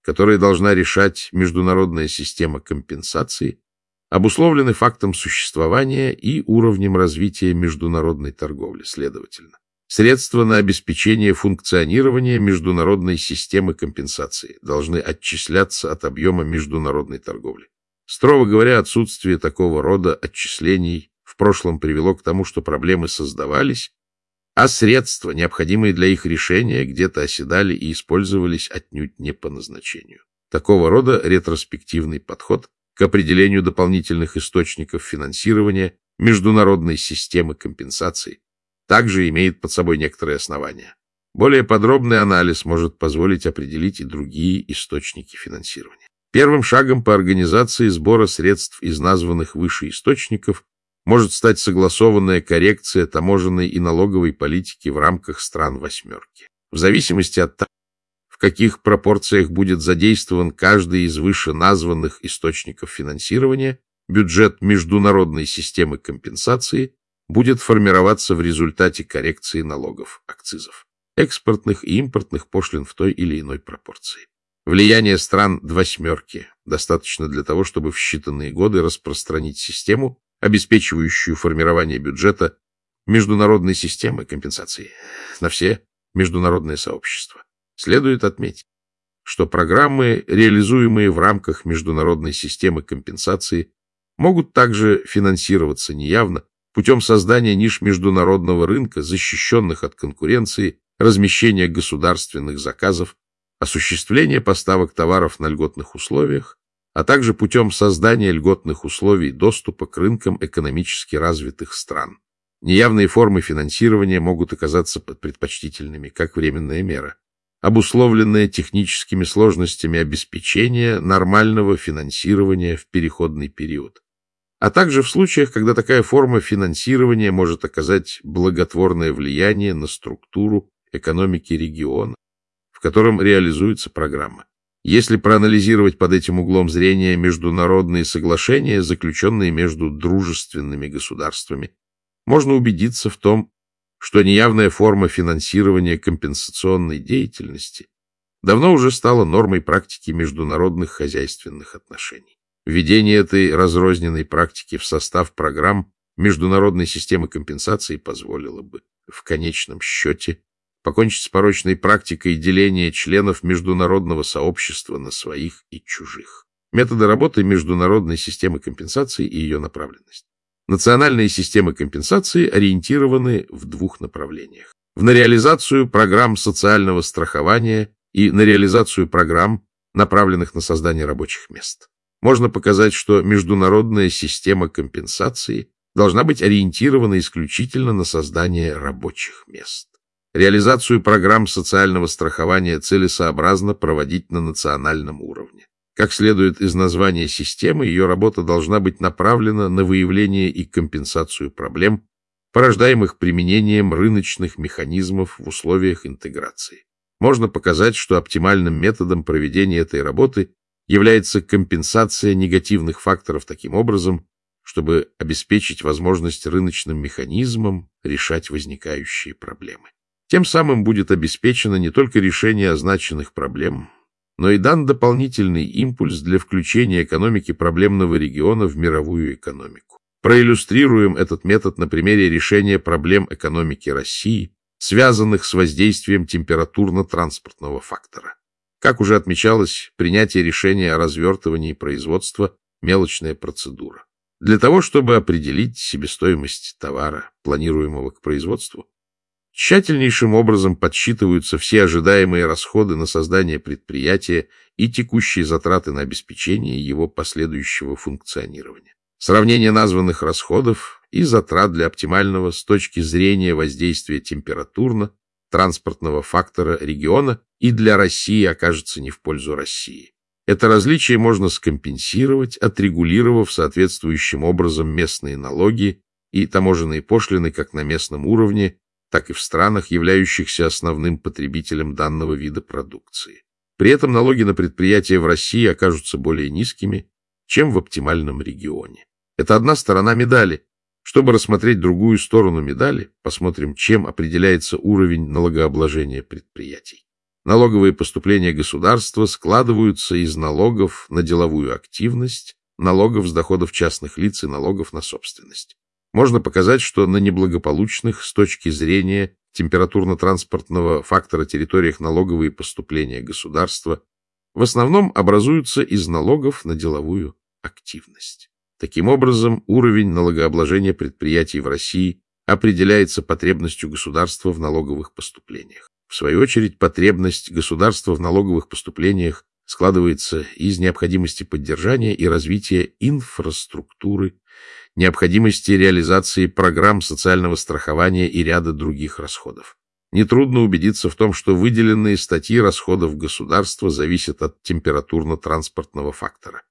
Speaker 1: которые должна решать международная система компенсации, обусловлены фактом существования и уровнем развития международной торговли, следовательно. Средства на обеспечение функционирования международной системы компенсации должны отчисляться от объема международной торговли. Строго говоря, отсутствие такого рода отчислений в прошлом привело к тому, что проблемы создавались, а средства, необходимые для их решения, где-то оседали и использовались отнюдь не по назначению. Такого рода ретроспективный подход к определению дополнительных источников финансирования международной системы компенсации также имеет под собой некоторые основания. Более подробный анализ может позволить определить и другие источники финансирования. Первым шагом по организации сбора средств из названных выше источников может стать согласованная коррекция таможенной и налоговой политики в рамках стран «восьмерки». В зависимости от того, в каких пропорциях будет задействован каждый из вышеназванных источников финансирования, бюджет международной системы компенсации будет формироваться в результате коррекции налогов, акцизов, экспортных и импортных пошлин в той или иной пропорции. Влияние стран «восьмерки» достаточно для того, чтобы в считанные годы распространить систему, обеспечивающую формирование бюджета международной системы компенсации на все международные сообщества. Следует отметить, что программы, реализуемые в рамках международной системы компенсации, могут также финансироваться неявно путем создания ниш международного рынка, защищенных от конкуренции, размещения государственных заказов, осуществления поставок товаров на льготных условиях, а также путем создания льготных условий доступа к рынкам экономически развитых стран. Неявные формы финансирования могут оказаться предпочтительными как временная мера, обусловленная техническими сложностями обеспечения нормального финансирования в переходный период, а также в случаях, когда такая форма финансирования может оказать благотворное влияние на структуру экономики региона, в котором реализуется программа. Если проанализировать под этим углом зрения международные соглашения, заключенные между дружественными государствами, можно убедиться в том, что неявная форма финансирования компенсационной деятельности давно уже стала нормой практики международных хозяйственных отношений. Введение этой разрозненной практики в состав программ международной системы компенсации позволило бы, в конечном счете, покончить с порочной практикой деления членов международного сообщества на своих и чужих. Методы работы международной системы компенсации и ее направленность. Национальные системы компенсации ориентированы в двух направлениях. На реализацию программ социального страхования и на реализацию программ, направленных на создание рабочих мест. Можно показать, что международная система компенсации должна быть ориентирована исключительно на создание рабочих мест. Реализацию программ социального страхования целесообразно проводить на национальном уровне. Как следует из названия системы, ее работа должна быть направлена на выявление и компенсацию проблем, порождаемых применением рыночных механизмов в условиях интеграции. Можно показать, что оптимальным методом проведения этой работы является компенсация негативных факторов таким образом, чтобы обеспечить возможность рыночным механизмам решать возникающие проблемы. Тем самым будет обеспечено не только решение означенных проблем, но и дан дополнительный импульс для включения экономики проблемного региона в мировую экономику. Проиллюстрируем этот метод на примере решения проблем экономики России, связанных с воздействием температурно-транспортного фактора. Как уже отмечалось, принятие решения о развертывании производства – мелочная процедура. Для того, чтобы определить себестоимость товара, планируемого к производству, тщательнейшим образом подсчитываются все ожидаемые расходы на создание предприятия и текущие затраты на обеспечение его последующего функционирования. Сравнение названных расходов и затрат для оптимального с точки зрения воздействия температурно-транспортного фактора региона и для России окажется не в пользу России. Это различие можно скомпенсировать, отрегулировав соответствующим образом местные налоги и таможенные пошлины как на местном уровне, так и в странах, являющихся основным потребителем данного вида продукции. При этом налоги на предприятия в России окажутся более низкими, чем в оптимальном регионе. Это одна сторона медали. Чтобы рассмотреть другую сторону медали, посмотрим, чем определяется уровень налогообложения предприятий. налоговые поступления государства складываются из налогов на деловую активность, налогов с доходов частных лиц и налогов на собственность. Можно показать, что на неблагополучных с точки зрения температурно-транспортного фактора территориях налоговые поступления государства в основном образуются из налогов на деловую активность. Таким образом, уровень налогообложения предприятий в России определяется потребностью государства в налоговых поступлениях. В свою очередь, потребность государства в налоговых поступлениях складывается из необходимости поддержания и развития инфраструктуры, необходимости реализации программ социального страхования и ряда других расходов. Нетрудно убедиться в том, что выделенные статьи расходов государства зависят от температурно-транспортного фактора.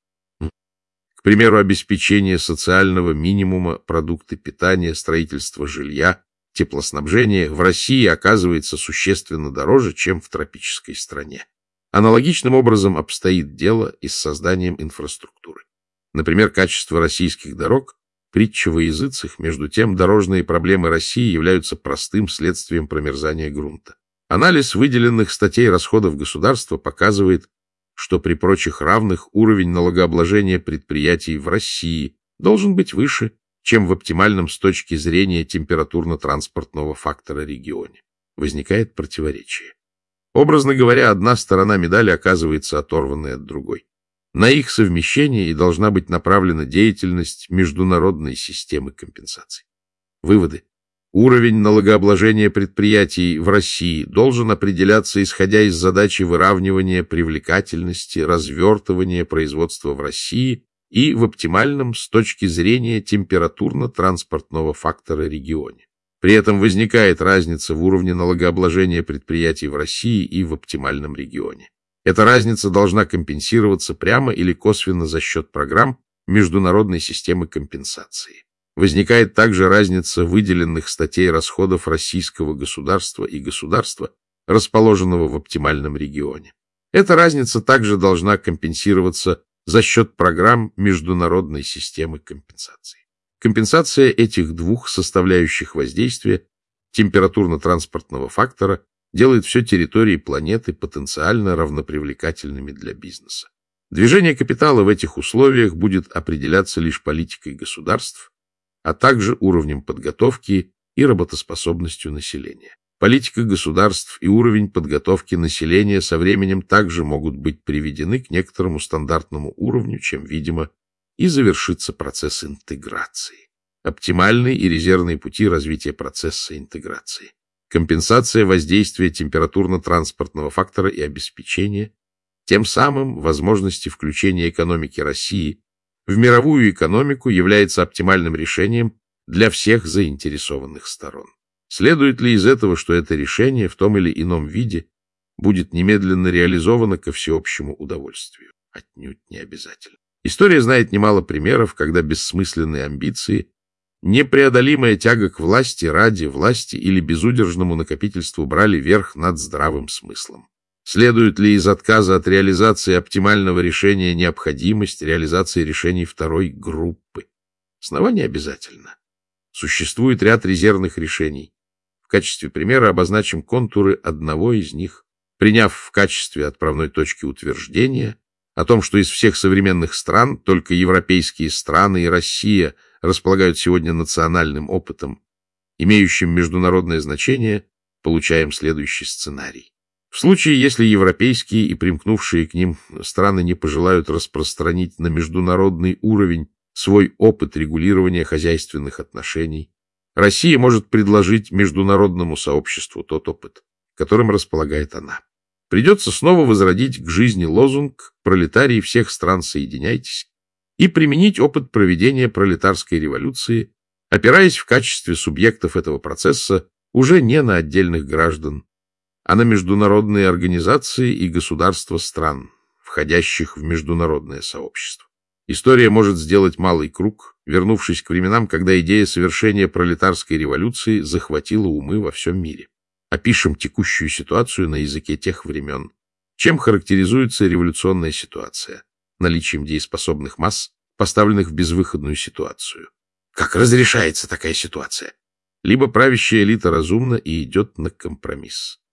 Speaker 1: К примеру, обеспечение социального минимума, продукты питания, строительство жилья, теплоснабжение в России оказывается существенно дороже, чем в тропической стране. Аналогичным образом обстоит дело и с созданием инфраструктуры. Например, качество российских дорог – притча во языцах, между тем дорожные проблемы России являются простым следствием промерзания грунта. Анализ выделенных статей расходов государства показывает, что при прочих равных уровень налогообложения предприятий в России должен быть выше, чем в оптимальном с точки зрения температурно-транспортного фактора регионе. Возникает противоречие. Образно говоря, одна сторона медали оказывается оторванной от другой. На их совмещение и должна быть направлена деятельность международной системы компенсаций. Выводы. Уровень налогообложения предприятий в России должен определяться исходя из задачи выравнивания привлекательности, развертывания производства в России и в оптимальном с точки зрения температурно-транспортного фактора регионе. При этом возникает разница в уровне налогообложения предприятий в России и в оптимальном регионе. Эта разница должна компенсироваться прямо или косвенно за счет программ международной системы компенсации. Возникает также разница выделенных статей расходов российского государства и государства, расположенного в оптимальном регионе. Эта разница также должна компенсироваться за счет программ международной системы компенсации. Компенсация этих двух составляющих воздействия температурно-транспортного фактора делает все территории планеты потенциально равнопривлекательными для бизнеса. Движение капитала в этих условиях будет определяться лишь политикой государств, а также уровнем подготовки и работоспособностью населения. Политика государств и уровень подготовки населения со временем также могут быть приведены к некоторому стандартному уровню, чем, видимо, и завершится процесс интеграции. Оптимальные и резервные пути развития процесса интеграции. Компенсация воздействия температурно-транспортного фактора и обеспечения, тем самым возможности включения экономики России в мировую экономику является оптимальным решением для всех заинтересованных сторон. Следует ли из этого, что это решение в том или ином виде будет немедленно реализовано ко всеобщему удовольствию? Отнюдь не обязательно. История знает немало примеров, когда бессмысленные амбиции, непреодолимая тяга к власти ради власти или безудержному накопительству брали верх над здравым смыслом. Следует ли из отказа от реализации оптимального решения необходимость реализации решений второй группы? Снова не обязательно. Существует ряд резервных решений. В качестве примера обозначим контуры одного из них, приняв в качестве отправной точки утверждения о том, что из всех современных стран только европейские страны и Россия располагают сегодня национальным опытом, имеющим международное значение, получаем следующий сценарий. В случае, если европейские и примкнувшие к ним страны не пожелают распространить на международный уровень свой опыт регулирования хозяйственных отношений, Россия может предложить международному сообществу тот опыт, которым располагает она. Придется снова возродить к жизни лозунг «Пролетарии всех стран, соединяйтесь» и применить опыт проведения пролетарской революции, опираясь в качестве субъектов этого процесса уже не на отдельных граждан, а на международные организации и государства стран, входящих в международное сообщество. История может сделать малый круг, вернувшись к временам, когда идея совершения пролетарской революции захватила умы во всем мире. Опишем текущую ситуацию на языке тех времен. Чем характеризуется революционная ситуация? Наличием дееспособных масс, поставленных в безвыходную ситуацию. Как разрешается такая ситуация? Либо правящая элита разумна и идет на компромисс,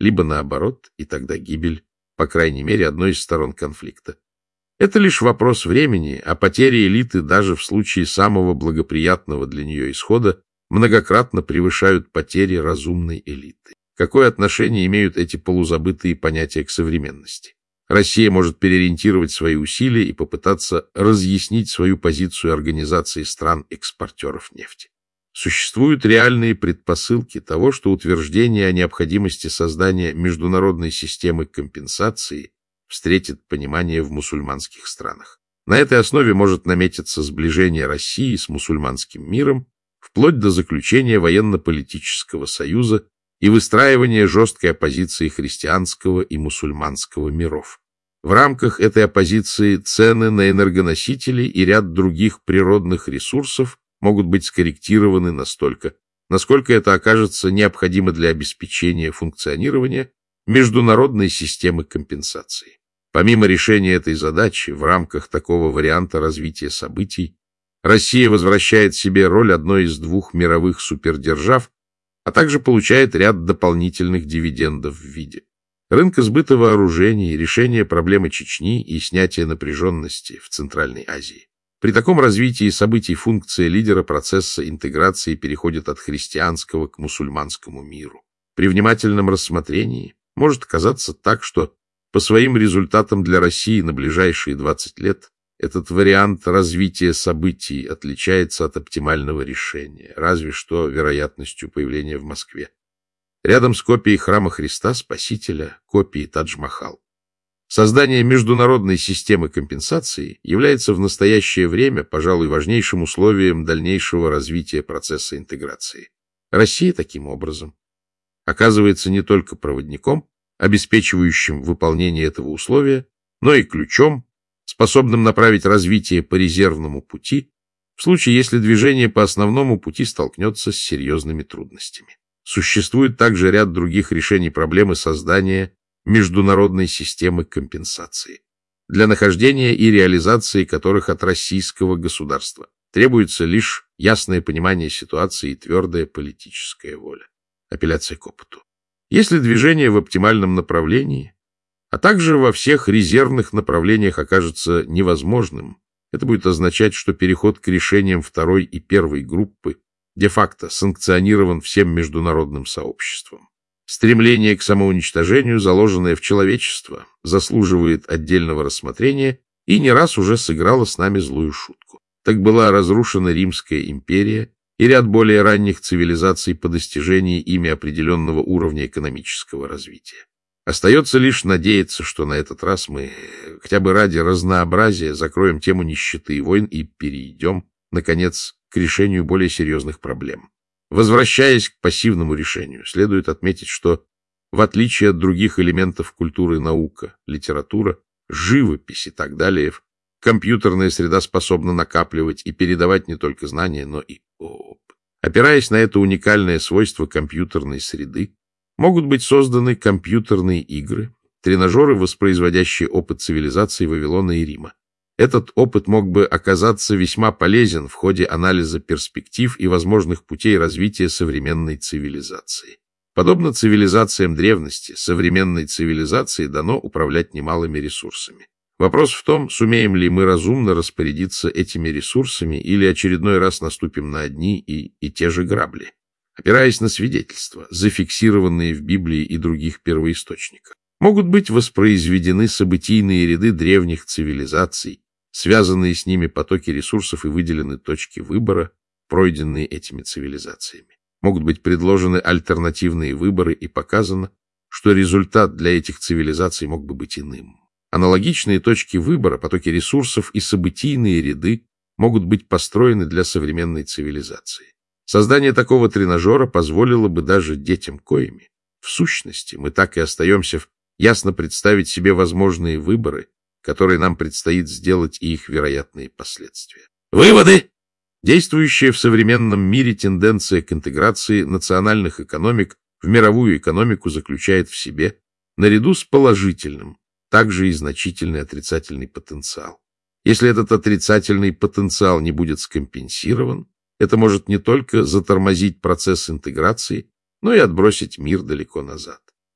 Speaker 1: либо наоборот, и тогда гибель, по крайней мере, одной из сторон конфликта. Это лишь вопрос времени, а потери элиты даже в случае самого благоприятного для нее исхода многократно превышают потери разумной элиты. Какое отношение имеют эти полузабытые понятия к современности? Россия может переориентировать свои усилия и попытаться разъяснить свою позицию организации стран-экспортеров нефти. Существуют реальные предпосылки того, что утверждение о необходимости создания международной системы компенсации встретит понимание в мусульманских странах. На этой основе может наметиться сближение России с мусульманским миром вплоть до заключения военно-политического союза и выстраивания жесткой оппозиции христианского и мусульманского миров. В рамках этой оппозиции цены на энергоносители и ряд других природных ресурсов могут быть скорректированы настолько, насколько это окажется необходимо для обеспечения функционирования международной системы компенсации. Помимо решения этой задачи, в рамках такого варианта развития событий, Россия возвращает себе роль одной из двух мировых супердержав, а также получает ряд дополнительных дивидендов в виде рынка сбыта вооружений, решения проблемы Чечни и снятия напряженности в Центральной Азии. При таком развитии событий функция лидера процесса интеграции переходит от христианского к мусульманскому миру. При внимательном рассмотрении может оказаться так, что по своим результатам для России на ближайшие двадцать лет этот вариант развития событий отличается от оптимального решения, разве что вероятностью появления в Москве. Рядом с копией храма Христа Спасителя, копией Тадж-Махал. Создание международной системы компенсации является в настоящее время, пожалуй, важнейшим условием дальнейшего развития процесса интеграции. Россия таким образом оказывается не только проводником, обеспечивающим выполнение этого условия, но и ключом, способным направить развитие по резервному пути, в случае, если движение по основному пути столкнется с серьезными трудностями. Существует также ряд других решений проблемы создания международной системы компенсации, для нахождения и реализации которых от российского государства требуется лишь ясное понимание ситуации и твердая политическая воля. Апелляция к опыту. Если движение в оптимальном направлении, а также во всех резервных направлениях окажется невозможным, это будет означать, что переход к решениям второй и первой группы де-факто санкционирован всем международным сообществом. Стремление к самоуничтожению, заложенное в человечество, заслуживает отдельного рассмотрения и не раз уже сыграло с нами злую шутку. Так была разрушена Римская империя и ряд более ранних цивилизаций по достижении ими определенного уровня экономического развития. Остается лишь надеяться, что на этот раз мы, хотя бы ради разнообразия, закроем тему нищеты и войн и перейдем, наконец, к решению более серьезных проблем. Возвращаясь к пассивному решению, следует отметить, что, в отличие от других элементов культуры, наука, литература, живопись и так далее, компьютерная среда способна накапливать и передавать не только знания, но и опыт. Опираясь на это уникальное свойство компьютерной среды, могут быть созданы компьютерные игры, тренажеры, воспроизводящие опыт цивилизации Вавилона и Рима. Этот опыт мог бы оказаться весьма полезен в ходе анализа перспектив и возможных путей развития современной цивилизации. Подобно цивилизациям древности, современной цивилизации дано управлять немалыми ресурсами. Вопрос в том, сумеем ли мы разумно распорядиться этими ресурсами или очередной раз наступим на одни и, и те же грабли. Опираясь на свидетельства, зафиксированные в Библии и других первоисточниках, могут быть воспроизведены событийные ряды древних цивилизаций, связанные с ними потоки ресурсов и выделены точки выбора, пройденные этими цивилизациями. Могут быть предложены альтернативные выборы и показано, что результат для этих цивилизаций мог бы быть иным. Аналогичные точки выбора, потоки ресурсов и событийные ряды могут быть построены для современной цивилизации. Создание такого тренажера позволило бы даже детям коими. В сущности, мы так и остаемся в ясно представить себе возможные выборы, которые нам предстоит сделать, и их вероятные последствия. Выводы! Действующая в современном мире тенденция к интеграции национальных экономик в мировую экономику заключает в себе, наряду с положительным, также и значительный отрицательный потенциал. Если этот отрицательный потенциал не будет скомпенсирован, это может не только затормозить процесс интеграции, но и отбросить мир далеко назад.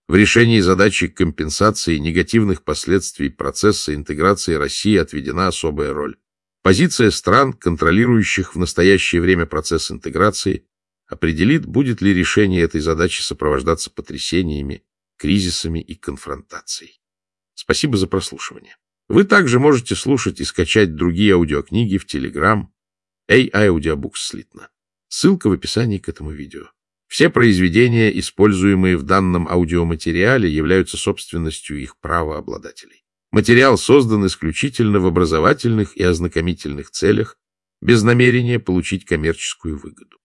Speaker 1: В решении задачи компенсации негативных последствий процесса интеграции России отведена особая роль. Позиция стран, контролирующих в настоящее время процесс интеграции, определит, будет ли решение этой задачи сопровождаться потрясениями, кризисами и конфронтацией. Спасибо за прослушивание. Вы также можете слушать и скачать другие аудиокниги в Telegram эй ай Audiobooks слитно. Ссылка в описании к этому видео. Все произведения, используемые в данном аудиоматериале, являются собственностью их правообладателей. Материал создан исключительно в образовательных и ознакомительных целях, без намерения получить коммерческую выгоду.